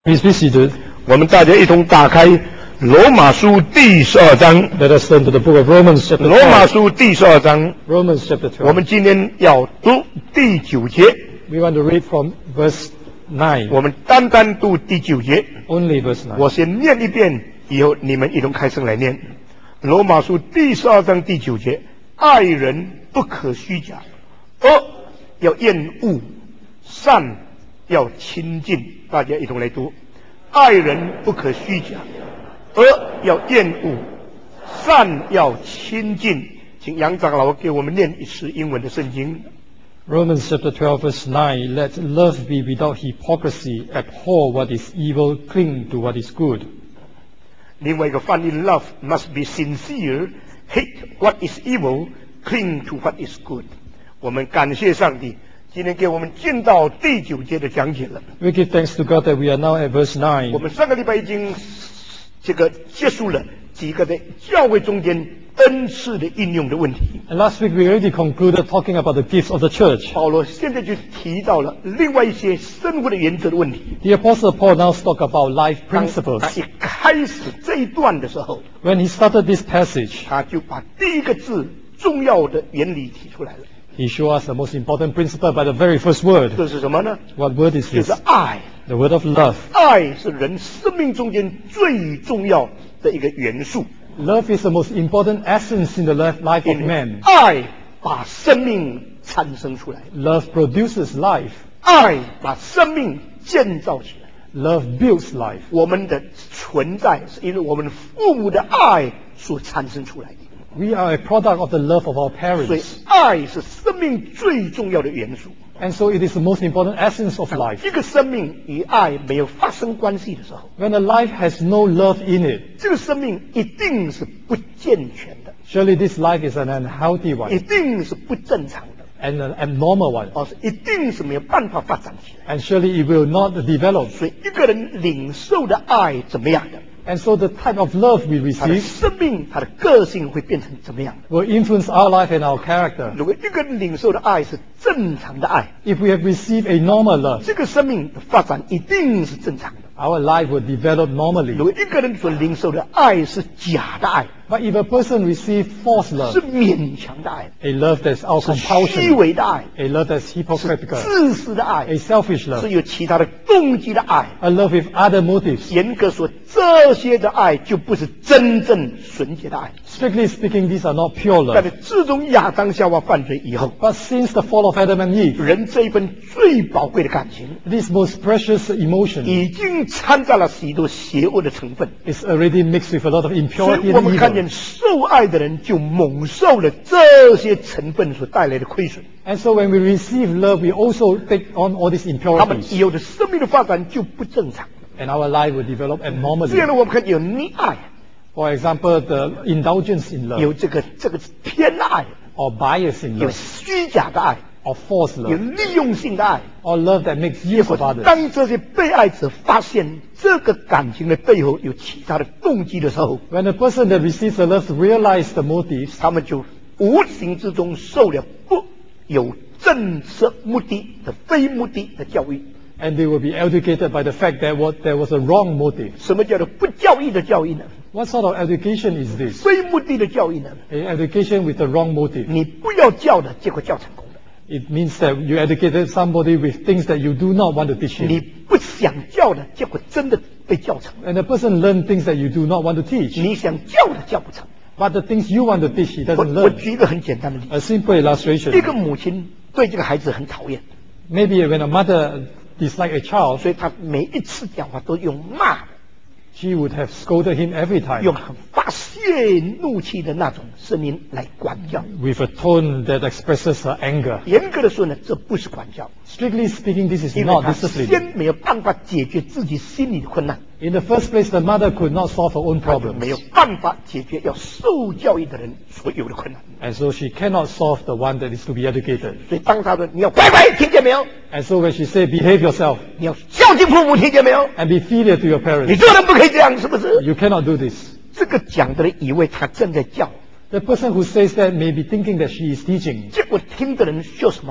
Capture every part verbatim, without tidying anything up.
Please be seated. 我们大家一同打开罗马书第十二章。 Let us turn to the book of Romans chapter 罗马书第十二章。 Romans chapter twelve. 我们今天要读第九节。 We want to read from verse nine. 我们单单读第九节。 Only verse nine. 我先念一遍，以后你们一同开声来念。罗马书第十二章第九节：爱人不可虚假，恶要厌恶，善要亲近。大家一同来读：爱人不可虚假，恶要厌恶，善要亲近。请杨长老给我们念一次英文的圣经。 Romans chapter twelve verse nine. Let love be without hypocrisy. Abhor what is evil. Cling to what is good. 另外一个翻译 ：Love must be sincere. Hate what is evil. Cling to what is good. 我们感谢上帝。今天给我们进到第九节的讲解了。 We give thanks to God that we are now at verse nine. 我们上个礼拜已经这个结束了几个在教会中间恩赐的应用的问题。 And last week we already concluded talking about the gifts of the church. 保罗现在就提到了另外一些生活的原则的问题。 The Apostle Paul now talk about life 他 principles. 一开始这一段的时候， When he started this passage, 他就把第一个字重要的原理提出来了。 he showed us the most important principle by the very first word. 这是什么呢？ What word is 就 this? 是爱。 The word of love. 爱是人生命中间最重要的一个元素。 Love is the most important essence in the life life of man. 爱把生命产生出来， Love produces life. 爱把生命建造起来。 Love builds life. 我们的存在是因为我们父母的爱所产生出来的。 We are a product of the love of our 所以 parents. 爱是生命最重要的元素。 And so it is the most important essence of life. 一个生命与爱没有发生关系的时候， When a life has no love in it, 这个生命一定是不健全的， surely this life is an unhealthy 一 one 定是不正常的， and an abnormal one. 而是一定是没有办法发展起来。 And surely it will not develop. 所以一个人领受的爱怎么样的， And so the type of love we 他的 receive 生命、他的个性会变成怎么样的？ will influence our life and our character. 如果一个人领受的爱是正常的爱， If we have received a normal love, 这个生命的发展一定是正常的。 our life will develop 如 normally. 果一个人所领受的爱是假的爱， But if a person receives false 是 love, 勉强的爱， a love that's out 是虚 compulsion, 伪的爱， a love that's 是 hypocritical, 自私的爱， a selfish 是 love, 有其他的动机的爱。 a love with other motives. 严格说，这些的爱就不是真正纯洁的爱。 Strictly speaking, these are not pure 但 love. 是自从亚当夏娃犯罪以后， But since the fall of Adam and Eve, 人这一份最宝贵的感情， this most precious emotion 已经掺杂了许多邪恶的成分。 is already mixed with a lot of 所以 impurity 我 and 们看 evil. 见受爱的人就蒙受了这些成分所带来的亏损， And so when we receive love, we also take on all these 他们 impurities. 以后的生命的发展就不正常。 And our life will develop 这样 abnormally. 呢，我们看有溺爱， For example, the indulgence in 有 love, 这个这个偏爱， or bias in 有 love, 虚假的爱， or false 有 love, 利用性的爱。 or love that makes use of others. 当这些被爱者发现这个感情的背后有其他的动机的时候， When a person that receives the love realizes the motives, 他们就无形之中受了不有正式目的的非目的的教育。 and they will be educated by the fact that what, there was a wrong motive. 什么叫做不教义的教育呢？ What sort of education is this? 非目的的教育呢？ A education with the wrong motive. 你不要教的，结果教成功的； It means that you educated somebody with things that you do not want to teach 你 him. 不想教的，结果真的被教成了； And the person learns things that you do not want to teach. 你想教的教不成。 But the things you want to teach, he 我 doesn't 我 learn. 举一个很简单的例子： A simple 一个 illustration. 母亲对这个孩子很讨厌， Maybe when a mother dislikes a child, 所以她每一次讲话都用骂的， she would have scolded him every time 用很发泄怒气的那种声音来管教。 with a tone that expresses her anger. 严格的说呢，这不是管教， Strictly speaking, this is 因为 not 她 discipline. 先没有办法解决自己心里的困难， In the first place, the mother could not solve her own 她就没有 problems. 办法解决要受教育的人所有的困难。 And so she cannot solve the one that is to be educated. 所以当她说你要乖乖，听见没有？ And so when she said, behave yourself 你要孝敬父母，听见没有？ and be filial to your 你 parents, 做人不可以这样，是不是？ you cannot do this. 这个讲的人以为他正在教， The person who says that may be thinking that she is teaching. 结果听的人说什么呢？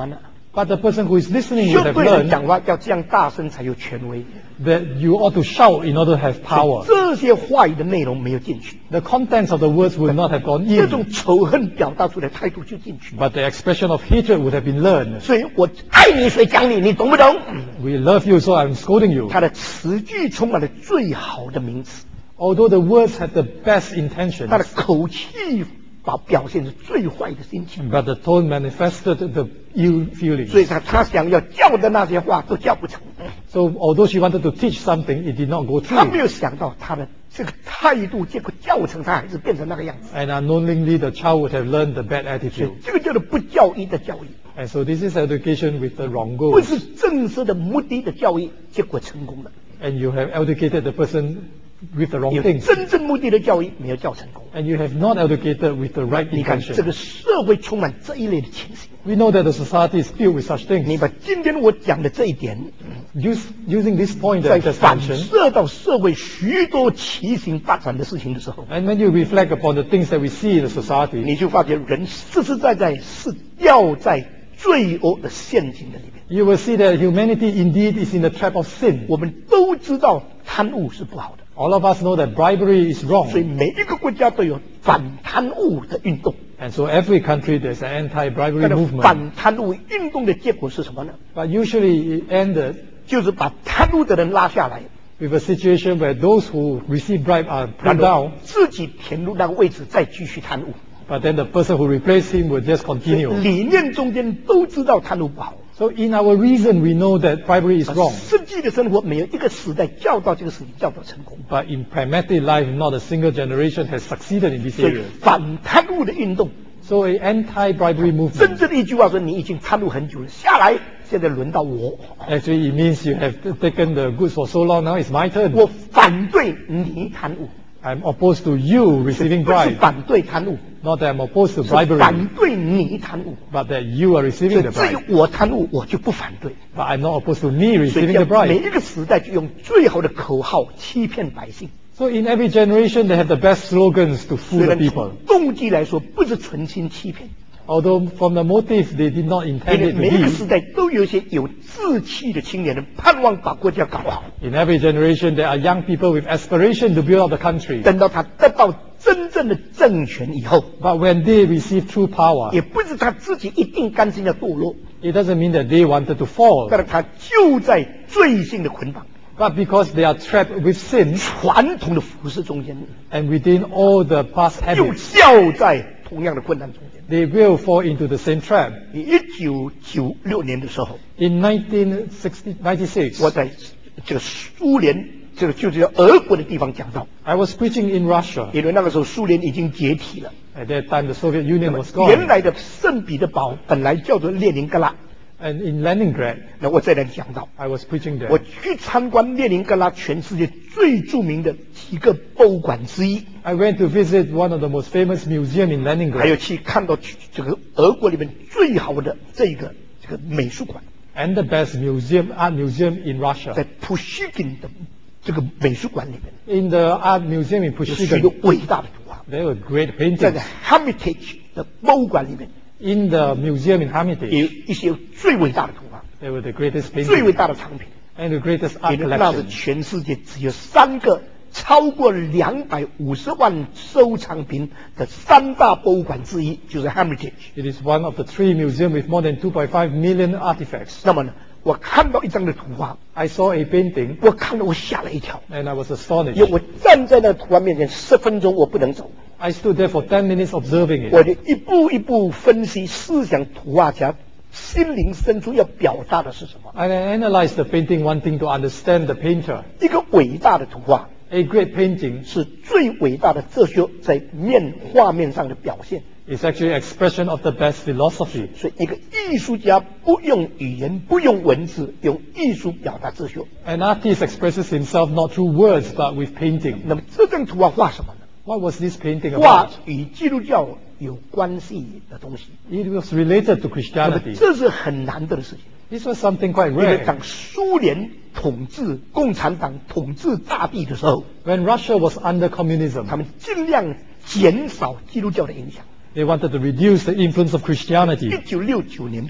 But the person who is listening 就 would have 对人 learned 讲话要这样大声才有权威。 that you ought to shout in order to have 所 power. 以这些话语的内容没有进去， The contents of the words would not have gone 这种 in, 仇恨表达出来态度就进去。 but the expression of hatred would have been learned. 所以我爱你，谁讲你，你懂不懂？ We love you, so I'm scolding you. 他的词句充满了最好的名词， Although the words had the best intentions, 他的口气把表现是最坏的心情， but the tone manifested the ill 所以 feelings. 他他想要叫的那些话都叫不成。 So although she wanted to teach something, it did not go 他没 through. 有想到他的这个态度，结果教成他还是变成那个样子。 And unknowingly, the child would have learned the bad 所以 attitude. 这个叫做不教义的教育， And so this is education with the wrong 不 goals. 是正式的目的的教育，结果成功了。 And you have educated the person with the wrong 有 things. 真正目的的教育没有教成功。 And you have not educated with the right 你看这 intention. 个社会充满这一类的情形。 We know that the society is filled with such 你 things. 把今天我讲的这一点， Use, using this point 在 that I just 反 mentioned, 射到社会许多畸形发展的事情的时候， and when you reflect upon the things that we see in the society, 你就发觉人实实在在是掉在罪恶的陷阱的里面。 you will see that humanity indeed is in the trap of sin. 我们都知道贪污是不好的， All of us know that bribery is 所以 wrong. 每一个国家都有反贪污的运动。 And so every country there's an anti-bribery 但是 movement. 反贪污运动的结果是什么呢？ But usually it ended 就是把贪污的人拉下来， with a situation where those who receive bribe are 然 pulled 后 down, 自己填入那个位置，再继续贪污。 but then the person who replaced him will just 所以 continue. 理念中间都知道贪污不好， So in our reason, we know that bribery is wrong. 实际的生活没有一个时代教导这个事情教导成功。 But in pragmatic life, not a single generation has succeeded in this 所以 area. 反贪污的运动， So an anti-bribery 真 movement, 正的一句话说：你已经贪污很久了，下来，现在轮到我， actually it means you have taken the goods for so long, now it's my turn. 我反对你贪污， I'm opposed to you receiving 不是 bribe. 反对贪污， Not that I'm opposed to 是反 bribery, 对你贪污。 but that you are 所 receiving 以 the 至于 bribe. 我贪污，我就不反对。 But I'm not opposed to me 所以 receiving 要 the 每 bribe. 一个时代就用最好的口号欺骗百姓。 So in every generation, they have the best slogans to 虽 fool the 然 people. 从动机来说不是存心欺骗， Although from the motive, they did not 因 intend 为 it to 每一个 be. 时代都有一些有志气的青年人，盼望把国家搞好。 In every generation, there are young people with aspiration to build up the country. 等到他得到真正的政权以后， But when they receive true power, 也不是他自己一定甘心要堕落， it doesn't mean that they wanted to fall. 但是他就在罪性的捆绑、 But because they are trapped with sin 传统的服饰中间， and within all the past 又 habits, 掉在同样的困难中间。 they will fall into the same trap. 一九九六年的时候， In nineteen ninety-six, 我在这个苏联，这个就是俄国的地方讲到， I was preaching in Russia. 因为那个时候苏联已经解体了。 At that time, the Soviet Union was 原 gone. 来的圣彼得堡本来叫做列宁格拉， And in Leningrad, 那我在那里讲到， I was preaching 我 there. 去参观列宁格拉全世界最著名的几个博物馆之一， I went to visit one of the most famous museum in 还有 Leningrad 去看到这个俄国里面最好的这个这个美术馆， and the best museum, art museum in 在 Russia. 普希金的这个美术馆里面， In the art museum in 有许多 Pushkin, 伟大的图画， there were great 在 paintings. Hermitage 的博物馆里面 In the museum in 也有 Hermitage, 一些最伟大的图画， there were the greatest 最伟 paintings 大的藏品。 and the greatest art 因为那是 collection. 全世界只有三个超过两百五十万收藏品的三大博物馆之一，就是 Hermitage。 It is one of the three museums with more than two point five million artifacts. 那么呢，我看到一张的图画， I saw a painting 我看了我吓了一跳， and I was 因为 astonished. 我站在那图画面前十分钟，我不能走， I stood there for ten minutes observing 我 it. 就一步一步分析思想图画家心灵深处要表达的是什么。 And I analyzed the painting, wanting to understand the painter. 一个伟大的图画 A great painting 是最伟大的哲学在面画面上的表现。 is actually an expression of the best philosophy. 所以，一个艺术家不用语言，不用文字，用艺术表达哲学。 An artist expresses himself not through words but with painting. 那么这张图画画什么呢？ What was this painting 画 about? 与基督教有关系的东西。 It was related to 那么 Christianity. 这是很难得的事情， This was something quite 因为 rare. 当苏联统治、共产党统治大地的时候， When Russia was under communism, 他们尽量减少基督教的影响。 they wanted to reduce the influence of 一 Christianity. 九六九年的时候，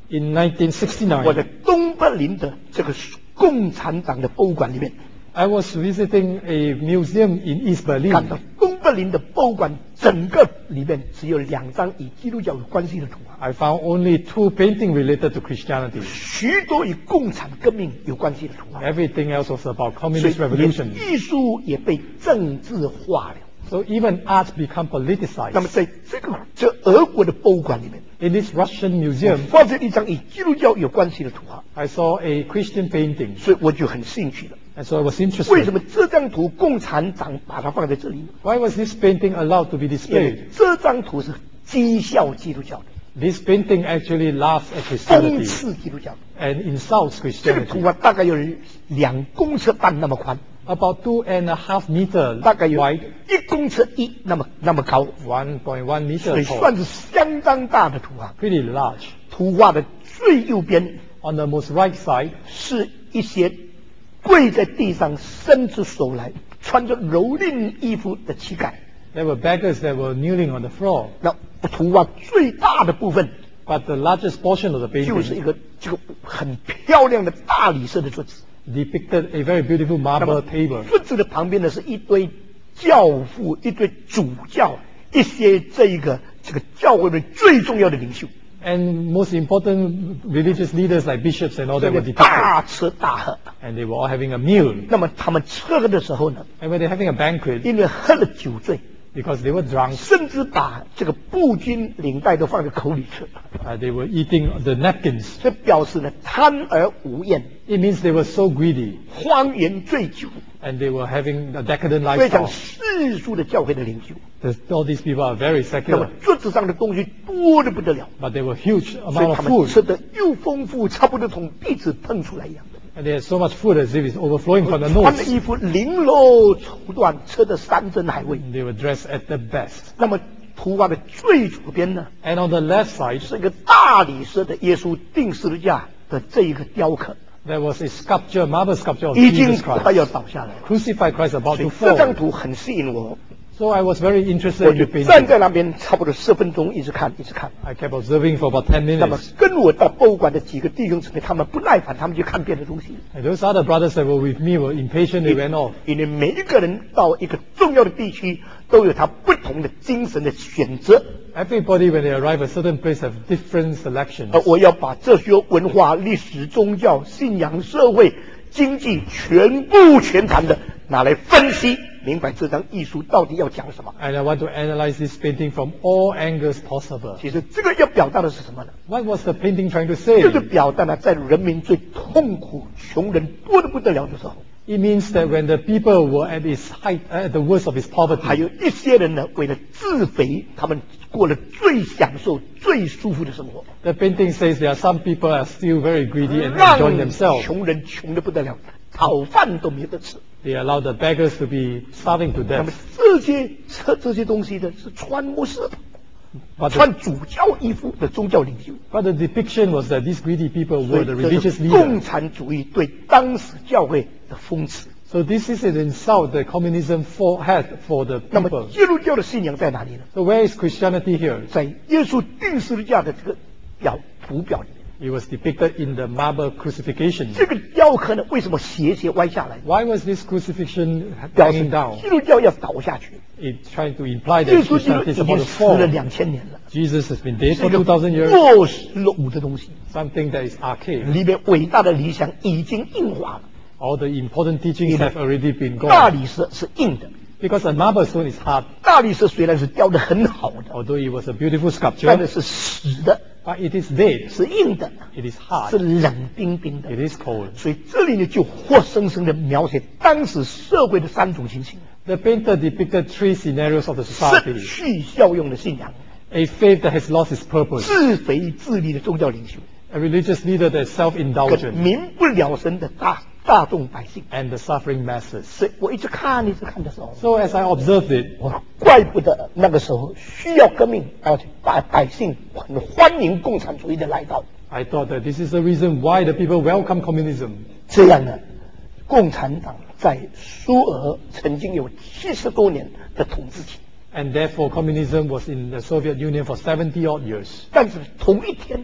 In nineteen 我在 sixty-nine, 东柏林的这个共产党的博物馆里面， I was visiting a museum in East 看到 Berlin. 东柏林的博物馆整个里面只有两张与基督教有关系的图画， I found only two paintings related to Christianity. 许多与共产革命有关系的图画， Everything else was about 所以 communist 连 revolution. 艺术也被政治化了。 So even art become 那么 politicized. 在这个这俄国的博物馆里面， In this Russian 我 museum, 发现一张与基督教有关系的图画， I saw a Christian painting, 所以我就很兴趣了。 and so I was 为 interested. 什么这张图共产党把它放在这里呢？ Why was this painting allowed to be 因为 displayed? 这张图是讥笑基督教的， This painting actually laughs at 讽 Christianity 刺基督教的。 and insults 这个图 Christianity. 画大概有两公尺半那么宽， About two and a half meter 大概有 wide, 一公尺一那么那么高， one point one 所 meter 以 tall, 算是相当大的图画。 pretty large. 图画的最右边 On the most right side, 是一些跪在地上伸出手来，穿着蹂躏衣服的乞丐。 there were beggars that were kneeling on the floor. 那图画最大的部分 But the largest portion of the 就是一 painting 个这个很漂亮的大理石的桌子， depicted a very beautiful 那 marble 么 table. 桌子的旁边呢是一堆教父、一堆主教、一些这一个这个教会的最重要的领袖， And most important religious leaders like bishops and all 这 that were 个 depicted. 大吃大喝。 And they were all having a meal. 那么他们吃喝的时候呢， And when they're having a banquet, 因为喝了酒醉， because they were drunk, 甚至把这个布巾、领带都放在口里吃， uh, they were eating the napkins. 这表示呢贪而无厌， It means they were so greedy 荒言醉酒， and they were having a decadent 非常 lifestyle. 世俗的教会的领袖。 The- All these people are very 那么 secular, 桌子上的东西多得不得了， but they were huge 所 amount 以 of 他们吃 food. 的又丰富，差不多从鼻子喷出来一样的。 And they had so much food as if it's overflowing from the 穿的 nose. 衣服零落绸缎，吃的山珍海味。 They were dressed at their best. 那么图画的最左边呢， And on the left side, 是一个大理石的耶稣钉十字架的这一个雕刻， there was a sculpture, marble sculpture of 已经 Jesus 快要 Christ. 倒下来了。 Crucified Christ about 所以 to 这张 fall. 图很吸引我， So I was very interested 我 in 就 the 站 painting. 在那边差不多十分钟，一直看，一直看。 I kept observing for about ten 那么 minutes. 跟我到博物馆的几个弟兄姊妹，他们不耐烦，他们就看别的东西。 And those other brothers that were with me were impatient, they went off. 因为每一个人到一个重要的地区，都有他不同的精神的选择。 Everybody, when they arrive at a certain place, have different selections. 而我要把这些文化、历史、宗教、信仰、社会、经济全部全盘的拿来分析，明白这张艺术到底要讲什么。 And I want to analyze this painting from all angles possible. 其实这个要表达的是什么呢？ What was the painting trying to say? 就是表达呢，在人民最痛苦、穷人多得不得了的时候， It means that when the people were at its height, at the worst of its 还 poverty, 有一些人呢，为了自肥，他们过了最享受、最舒服的生活， the painting says there are some people are still very greedy and 让 enjoying themselves. 穷人穷得不得了，讨饭都没得吃。 They allow the beggars to be starving to 那么 death. 这些这这些东西呢，是穿牧师的、 But the, 穿主教衣服的宗教领袖。 but the depiction was that these greedy people 所 were 以 the 这 religious 是共 leaders. 产主义对当时教会的讽刺。 So this is an insult that communism for, had for the 那么 people. 基督教的信仰在哪里呢？ So where is Christianity here? 在耶稣钉十字架的这个表图表里面。 It was depicted in the marble crucifixion. 这个雕刻呢，为什么斜斜歪下来？ Why was this crucifixion 表示 hanging down? 基督教要倒下去。 It trying to imply 耶 that 稣基督 Christianity 已 is about 经 to 死了 fall. 两千年了， Jesus has been dead 是 for 一个 two thousand years. 过时落伍的东西， Something that is archaic. 里面伟大的理想已经硬化了。 All the important teachings have already been 大 gone. 理石是硬的， Because a marble stone is hard. 大理石虽然是雕得很好的， Although it was a beautiful 但 sculpture, 是是死的， but it is dead. 是硬的， It is 是 hard. 冷冰冰的。 It is cold. 所以这里呢，就活生生的描写当时社会的三种情形： The painter depicted three scenarios of the 失 society. 去效用的信仰， A faith that has lost its purpose. 自肥自利的宗教领袖， A religious leader that is 跟 self-indulgent. 民不聊生的大大众百姓。 And the suffering masses. 所以我一直看一直看的时候， So as I observed it, 我说怪不得那个时候需要革命，而且百百姓很欢迎共产主义的来到。 I thought that this is the reason why the people welcome communism. 这样呢，共产党在苏俄曾经有七十多年的统治期， And therefore communism was in the Soviet Union for seventy odd years. 但是同一天，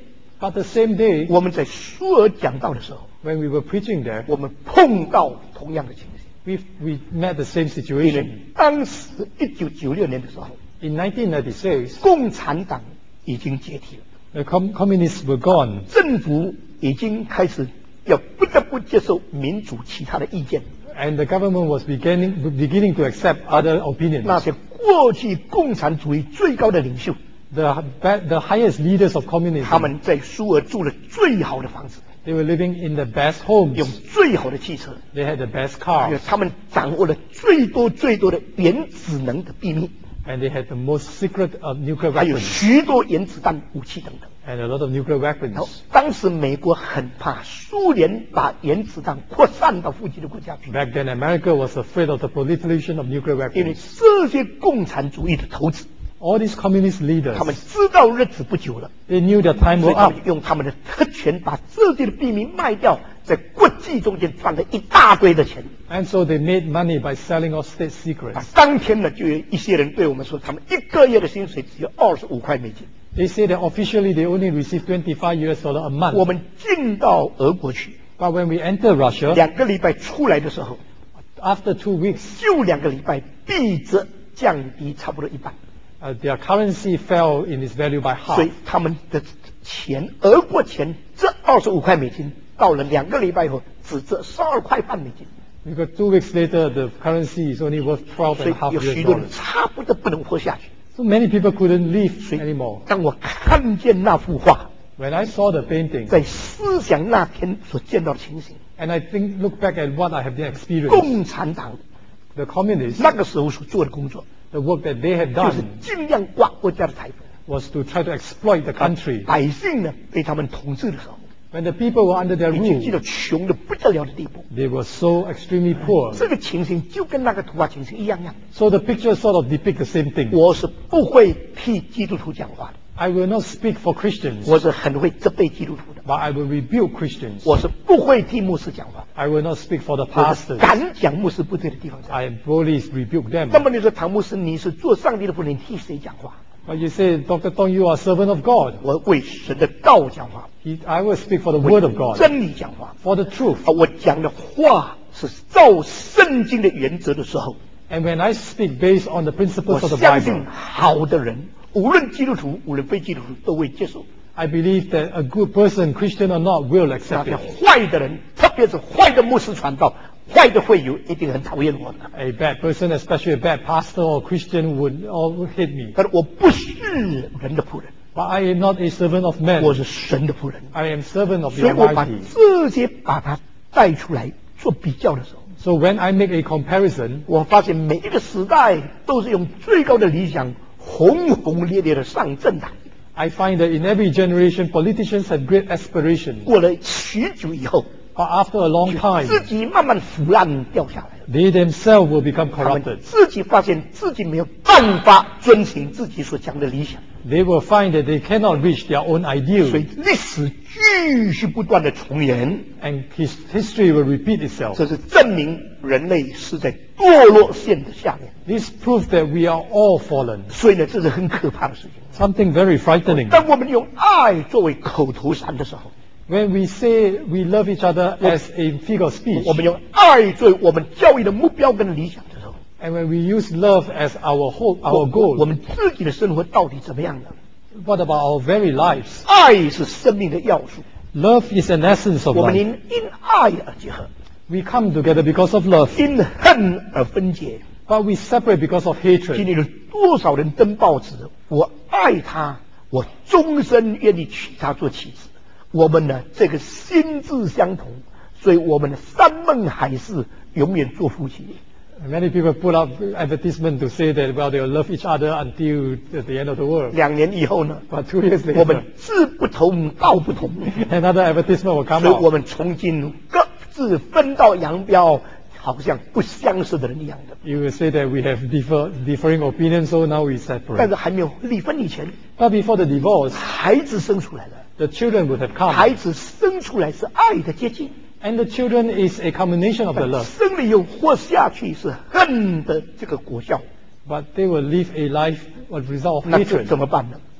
But the same day, 我们在苏俄讲道的时候， when we were preaching there, 我们碰到同样的情形。 we we met the same 因 situation. 为当时一九九六年的时候， In nineteen ninety-six, 共产党已经解体了， the com- communists were gone, 政府已经开始要不得不接受民主其他的意见。 and the government was beginning beginning to accept other 那 opinions. 些过去共产主义最高的领袖， The ba- the highest leaders of 他 communism, 们在苏俄住了最好的房子， they were living in the best 用 homes. 最好的汽车， They had the best 还有 cars, 他们掌握了最多最多的原子能的秘密， and they had the most secret of nuclear 还有 weapons 许多原子弹武器等等。 and a lot of nuclear 然后 weapons. 当时美国很怕苏联把原子弹扩散到附近的国家去， Back then, America was afraid of the proliferation of nuclear 因为 weapons. 这些共产主义的头子， All these communist leaders, 他们知道日子不久了， they knew their time 所 were 以他 up. 们用他们的特权把这些的秘密卖掉，在国际中间赚了一大堆的钱。 And so they made money by selling off state 啊 secrets. 当天呢，就有一些人对我们说，他们一个月的薪水只有二十五块美金。 They say that officially they only receive twenty-five U S dollar a 我 month. 们进到俄国去， But when we enter Russia, 两个礼拜出来的时候， after two weeks, 就两个礼拜币值降低差不多一半， uh, their currency fell in its value by 所以 half. 他们的钱，俄国钱这二十五块美金，到了两个礼拜以后只值十二块半美金， Because two weeks later, the currency is only worth twelve 所 and 以 a half 有 U S 许多人 dollars. 差不多不能活下去。 So many people couldn't live 所以 anymore. 当我看见那幅画， When I saw the painting, 在思想那天所见到的情形， and I think, look back at what I have experienced, 共产党 the communists, 那个时候所做的工作， the work that they had 就是 done 尽量刮国家的财富。 was to try to exploit the country. 百姓呢被他们统治的时候， When the people were under their 已经进 rule, 到穷的不得了的地步。 they were so extremely poor. 这个情形就跟那个图画情形一样样。 So the picture sort of depict the same thing. 我是不会替基督徒讲话的， I will not speak for Christians, 我是很会责备基督徒的， but I will rebuke Christians. 我是不会替牧师讲话， I will not speak for the 我是 pastors. 敢讲牧师不对的地方讲。 I boldly rebuke them. 那么你说唐牧师，你是做上帝的仆人，你替谁讲话？ But you say, Doctor Tong, you are a servant of God. 我为神的道讲话， He, I will speak for the word of 为 God, 真理讲话。 for the truth. 啊，我讲的话是照圣经的原则的时候， And when I speak based on the 我 principles of the 相信 Bible, 好的人，无论基督徒，无论非基督徒，都会接受。 I believe that a good person, Christian or not, will 那 accept 些 it. 坏的人，特别是坏的牧师传道，坏的会友一定很讨厌我的。 A bad person, especially a bad pastor or Christian, would all hate me. 但是我不是人的仆人， But I am not a servant of man. 我是神的仆人。 I am servant of 所 the 以我把 Almighty. 这些把它带出来做比较的时候， So when I make a comparison, 我发现每一个时代都是用最高的理想轰轰烈烈的上政坛。 I find that in every generation, politicians have great aspirations. 过了许久以后， But after a long 自 time, 己慢慢腐烂掉下来了。 they themselves will become 他们 corrupted. 自己发现自己没有办法遵循自己所讲的理想， They will find that they cannot reach their own 所以 ideal, 历史继续不断的重演。 and his history will repeat itself. 这是证明人类是在堕落线的下面， This proves that we are all fallen. 所以呢，这是很可怕的事情。 Something very frightening. 当我们用爱作为口头禅的时候， When we say we love each other as a figure of speech, 我们用爱作为我们教育的目标跟理想的时候， and when we use love as our hope, 我 our 我 goal, 们自己的生活到底怎么样呢？ what about our very lives? 爱是生命的要素， Love is an essence of 我们 life. 因因爱而结合， We come together because of love, 因恨而分解。 but we separate because of 今 hatred. 天有多少人登报纸？我爱他，我终身愿意娶她做妻子。我们呢，这个心智相同，所以我们的山盟海誓永远做夫妻。 Many people put up advertisement to say that, well, they will love each other until the end of the world. 两年以后呢， But two years 我们 later, 志不同道不同， another advertisement will come 所以我 out. 们从今各自分道扬镳，好像不相识的人一样的。 You will say that we have differ, differing opinions, so now we 但 separate. 是还没有离婚以前， But before the divorce, 孩子生出来了， the children would have 孩 come. 子生出来是爱的接近。 And the children is a combination of the love. 生了以后活下去是恨的这个果效， But they will live a life of result of 那这 hatred. 怎么办呢？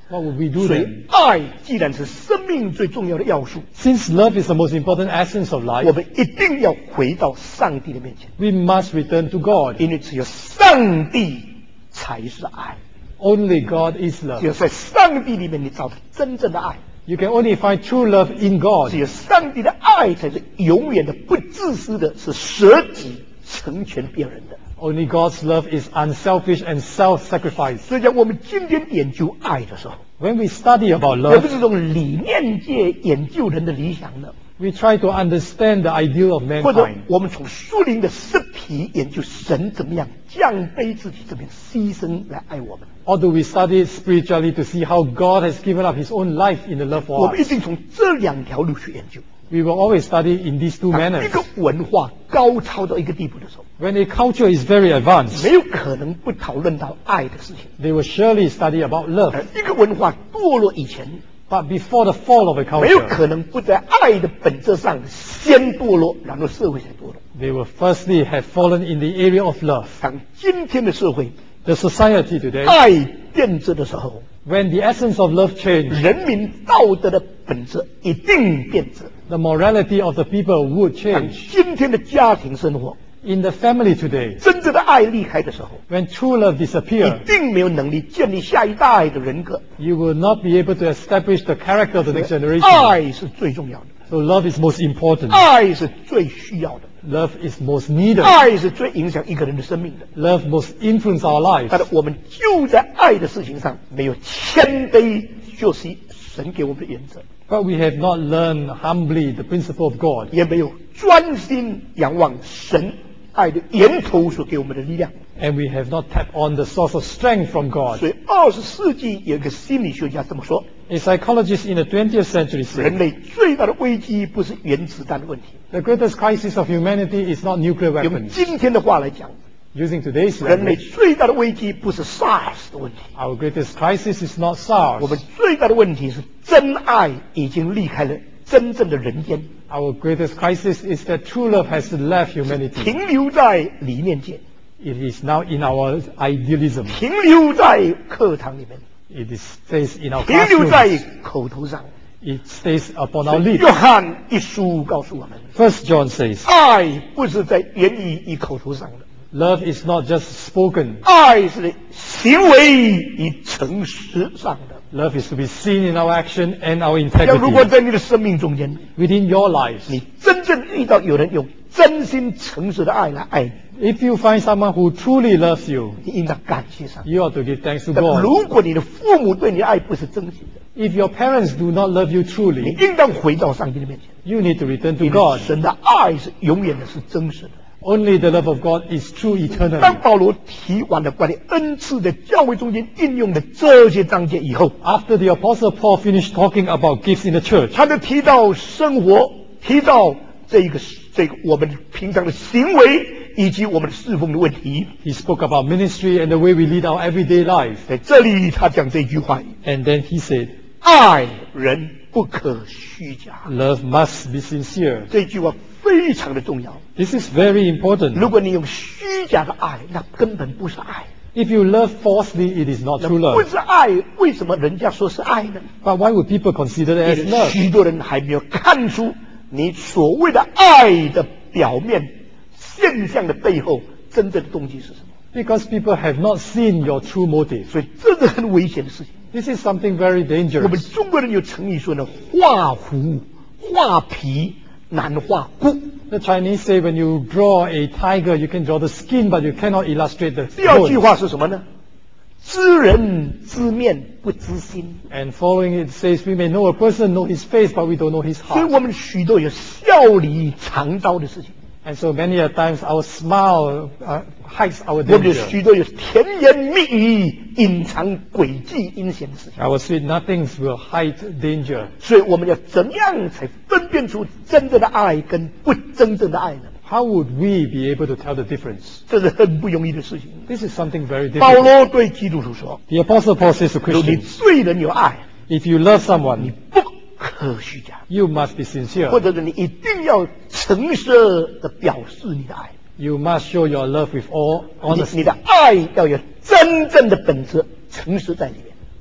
what would we do 所以 then? 爱既然是生命最重要的要素， Since love is the most important essence of 我 life, 们一定要回到上帝的面前， we must return to God. 因为只有上帝才是爱， Only God is 只 love. 有在上帝里面你找到真正的爱， You can only find true love in 只 God. 有上帝的爱才是永远的不自私的，是舍己成全别人的。 Only God's love is unselfish and self-sacrifice. 所以讲，我们今天研究爱的时候， When we study about 也不 love, 是从理念界研究人的理想的， we try to understand the ideal of 或者 mankind. 我们从树林的尸皮研究神怎么样降卑自己，怎么样牺牲来爱我们。 Or do we study it spiritually to see how God has given up his own life in the love 我 for 们一 us? 定从这两条路去研究。 We will always study in these two 当 manners. 一个文化高超到一个地步的时候， When a culture is very advanced, 没有可能不讨论到爱的事情。 they will surely study about love. 而一个文化堕落以前， But before the fall of a 没有 culture, 可能不在爱的本质上先堕落，然后社会才堕落。 they will firstly have fallen in the area of love. 当今天的社会 The society today, 爱变质的时候， when the essence of love changed, 人民道德的本质一定变质。 the morality of the people would 当 change. 今天的家庭生活 In the family today, 真正的爱离开的时候， when true love 一 disappears, 定没有能力建立下一代的人格。 you will not be able to establish the character of the next generation. 爱是最重要的， So love is most important. 爱是最需要的， Love is most needed. 爱是最影响一个人的生命的。 Love most influence our lives. 但是我们就在爱的事情上没有谦卑，就是神给我们的原则， But we have not learned humbly the principle of God. 也没有专心仰望神爱的源头所给我们的力量。 And we have not tapped on the source of strength from God. 所以二十世纪有一个心理学家这么说： A psychologist in the twentieth century 人 said, 类最大的危机不是原子弹的问题， the greatest crisis of humanity is not nuclear 用 weapons. 今天的话来讲， Using today's 人类 language, 最大的危机不是 SARS 的问题， our greatest crisis is not 我 SARS. 们最大的问题是真爱已经离开了真正的人间， Our greatest crisis is that true love has left humanity. 停留在理念界， It is now in our idealism. 停留在课堂里面， It is stays in our 停留在 classrooms. 口头上。 It stays upon our 约 lips. 翰一书告诉我们， First John says, 爱不是在言语与口头上的， love is not just spoken. 爱是行为与诚实上的。 Love is to be seen in our action and our 要如果 integrity. 在你的生命中间， Within your lives, 你真正遇到有人用真心诚实的爱来爱你， if you find someone who truly loves you, 你应当感谢上帝。 you ought to give thanks to 但 God. 如果你的父母对你的爱不是真心的， If your parents do not love you 你 truly, 应当回到上帝的面前。 you need to return to 因为 God. 神的爱是永远的，是真实的。 Only the love of God is true 当 eternally. 保罗提完了关于恩赐的教会中间应用的这些章节以后， After the Apostle Paul finished talking about gifts in the church, 他就提到生活，提到这个这个我们平常的行为以及我们的侍奉的问题。 he spoke about ministry and the way we lead our everyday life. 在这里，他讲这句话： And then he said, 爱人不可虚假。 love must be sincere. 这句话非常的重要。 This is very important. 如果你用虚假的爱，那根本不是爱。 If you love falsely, it is not 那 true 不 love. 是爱，为什么人家说是爱呢？ But why would people consider it 因 as 为 love? 许多人还没有看出你所谓的爱的表面现象的背后真正的动机是什么。 Because people have not seen your true motive. 所以这是很危险的事情。 This is something very 我们 dangerous. 中国人有成语说呢：画虎画皮难画骨。 The Chinese say when you draw a tiger, you can draw the skin, but you cannot illustrate the 第二句 bones. 话是什么呢？知人知面不知心。 And following it says, we may know a person, know his face, but we don't know his 所以 heart. 我们许多有笑里藏刀的事情， And so many a times our smile uh, hides our 我们有 danger. 许多有甜言蜜语隐藏诡计阴险的事情。 Our sweet nothings will hide danger. 所以我们要怎样才分辨出真正的爱跟不真正的爱呢？ How would we be able to tell the difference? 这是很不容易的事情。 This is something very 保 difficult. 罗对基督徒说 The Apostle Paul says to：“ 如你 Christians, 对人有爱， if you love 你 someone, 不可虚假， you must be 或 sincere. 者是你一定要诚实的表示你的爱。 You must show your love with all 你 honesty. 你的爱要有真正的本质，诚实在里面。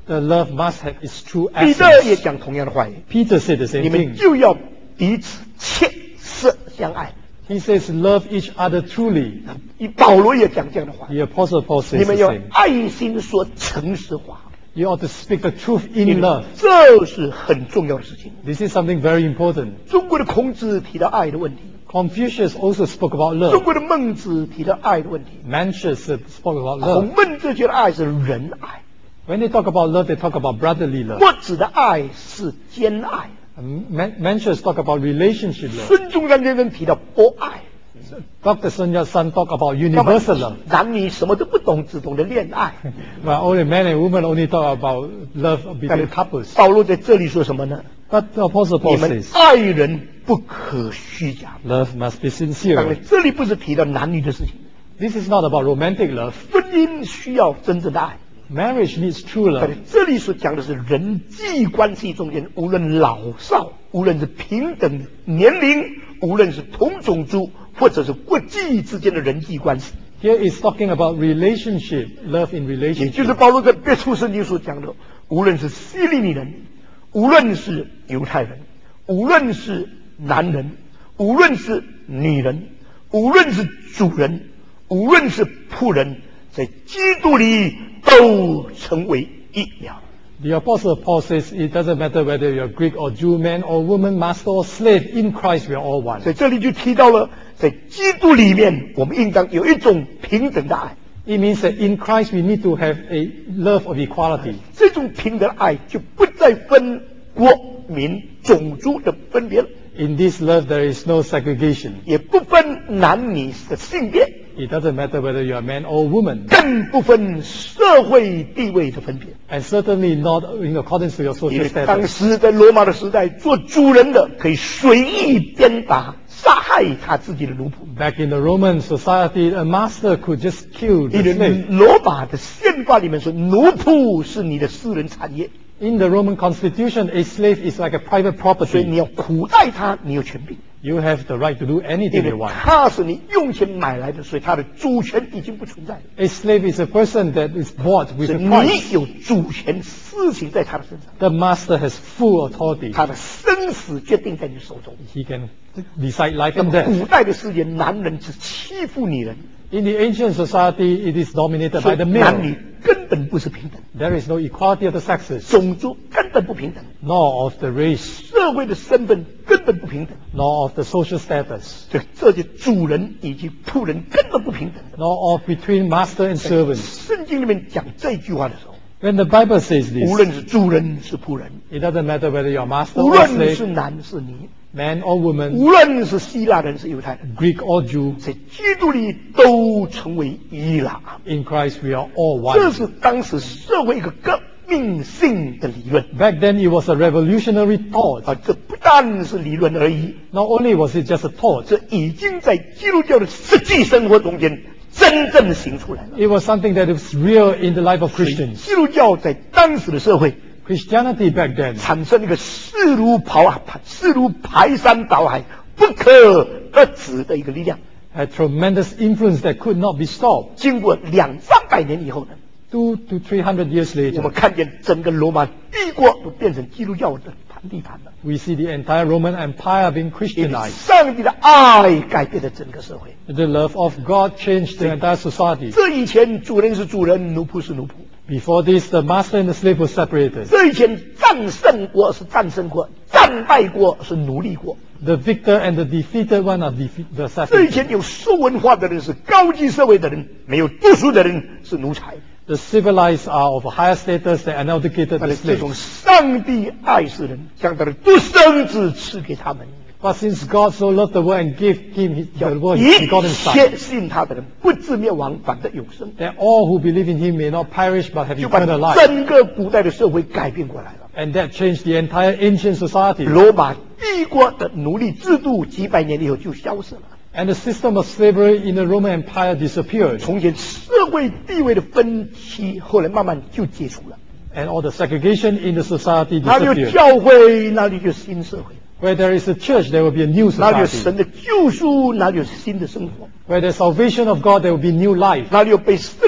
The love must have its true 彼得也 essence. 讲同样的话语， Peter said the 你 same 们 thing. 就要彼此切实相爱。 He says, love each other truly. 保罗也讲这样的话， The Apostle Paul 你 says 们 the 要 same. 爱心说诚实话， You ought to speak the truth in love. 这是很重要的事情。 This is something very important. 中国的孔子提到爱的问题， Confucius also spoke about 中 love. 国的孟子提到爱的问题， Mencius uh, spoke about 孔 love. 孟之间的爱是仁爱， When they talk about love, they talk about brotherly love. 墨子的爱是兼爱， Um, Men- Mencius talk about relationship love. 孙中山先生提到博爱。 Doctor Sun Yat-sen talk about 那么 universal love. 男女什么都不懂，只懂得恋爱。 Well, only men and women only talk about love between couples. 保罗在这里说什么呢？ But the Apostle 你 Paul 们 says, 爱人不可虚假。 love must be 当 sincere. 然，这里不是提到男女的事情， This is not about romantic love. 婚姻需要真正的爱。 Marriage needs true 但 love. 是这里所讲的是人际关系中间，无论老少，无论是平等的年龄，无论是同种族或者是国际之间的人际关系， Here is talking about relationship, love in 也就是 relationship. 保罗在别处圣经所讲的，无论是希利尼人，无论是犹太人，无论是男人，无论是女人，无论是主人，无论是仆人，在基督里都成为一了。 The Apostle Paul says it doesn't matter whether you're Greek or Jew, man or woman, master or slave, in Christ we are all one. 在这里就提到了，在基督里面，我们应当有一种平等的爱。 It means that in Christ we need to have a love of equality. 这种平等的爱就不再分国民、种族的分别了， In this love there is no segregation. 也不分男女的性别， It doesn't matter whether you're a man or a woman. 更不分社会地位的分别。 And certainly not in accordance to your 因 social 为当 status. 时在罗马的时代，做主人的可以随意鞭打、杀害他自己的奴仆。 Back in the Roman society, a master could just kill 因 the 为 slave. 罗马的宪法里面说，奴仆是你的私人产业， In the Roman constitution, a slave is like a private 所以 property. 你要苦待他，你有权柄。 You have the right to do 因 anything 为 you want. 他是你用钱买来的，所以他的主权已经不存在了。 A slave is a person that is bought with 所 a 以 price. 你有主权施行在他的身上， The master has full authority. 他的生死决定在你手中。 He can decide life 那 and 么 death. 古代的世界，男人只欺负女人， In the ancient society, it is dominated 所 by 以 the 男 male. 女根本不是平等， There is no equality of the sexes, 种族根本不平等， nor of the race, 社会的身份根本不平等， nor of the social status, 所以这些主人以及仆人根本不平等的。 nor of between master and servant. 圣经里面讲这句话的时候， When the Bible says 无 this, 论是主人是仆人， it doesn't matter whether you're master 无 or 论是 slave, 男是女， man or woman, 无论是希腊人是犹太人， Greek or Jew, 在基督里都成为一了。 in Christ we are all 这 one. 是当时社会一个革命性的理论 Back then it was a revolutionary thought. 啊！这不但是理论而已， Not only was it just a thought, 这已经在基督教的实际生活中间真正行出来了。 it was something that was real in the life of 所以 Christians. 基督教在当时的社会 Christianity back then 产生一个势如排势如排山倒海、不可遏止的一个力量。 had tremendous influence that could not be stopped. 经过两三百年以后呢， Two to three hundred years 我 later, 们看见整个罗马帝国都变成基督教的盘地盘了。 we see the entire Roman Empire being 因为 Christianized. 上帝的爱改变了整个社会。 The love of God changed the entire society. 这以前主人是主人，奴仆是奴仆。 Before this, the master and the slave were separated. 这以前战胜国是战胜国，战败国是奴隶国。 The victor and the defeated one are defeat, the 这以 separated. 前有受文化的人是高级社会的人，没有读书的人是奴才。 The civilized are of a higher status, they uneducated 但 the 是这种 slaves. 上帝爱世人，将他的独生子赐给他们， But since God so loved the world and gave him his, 叫 the world 一 his begotten 切 Son, 信他的人不至灭亡，反得永生， that all who believe in him may not perish but have 就把 eternal life. 整个古代的社会改变过来了。 And that changed the entire ancient society. 罗马帝国的奴隶制度几百年以后就消失了。 And the system of slavery in the Roman Empire disappeared. 从前社会地位的分歧，后来慢慢就解除了。 And all the segregation in the society 哪里有 disappeared. 教会，哪里就新社会； Where there is a church, there will be a new 哪里有 society. 神的救赎，哪里有新的生活； Where there's salvation of God, there will be new life. 哪里有被施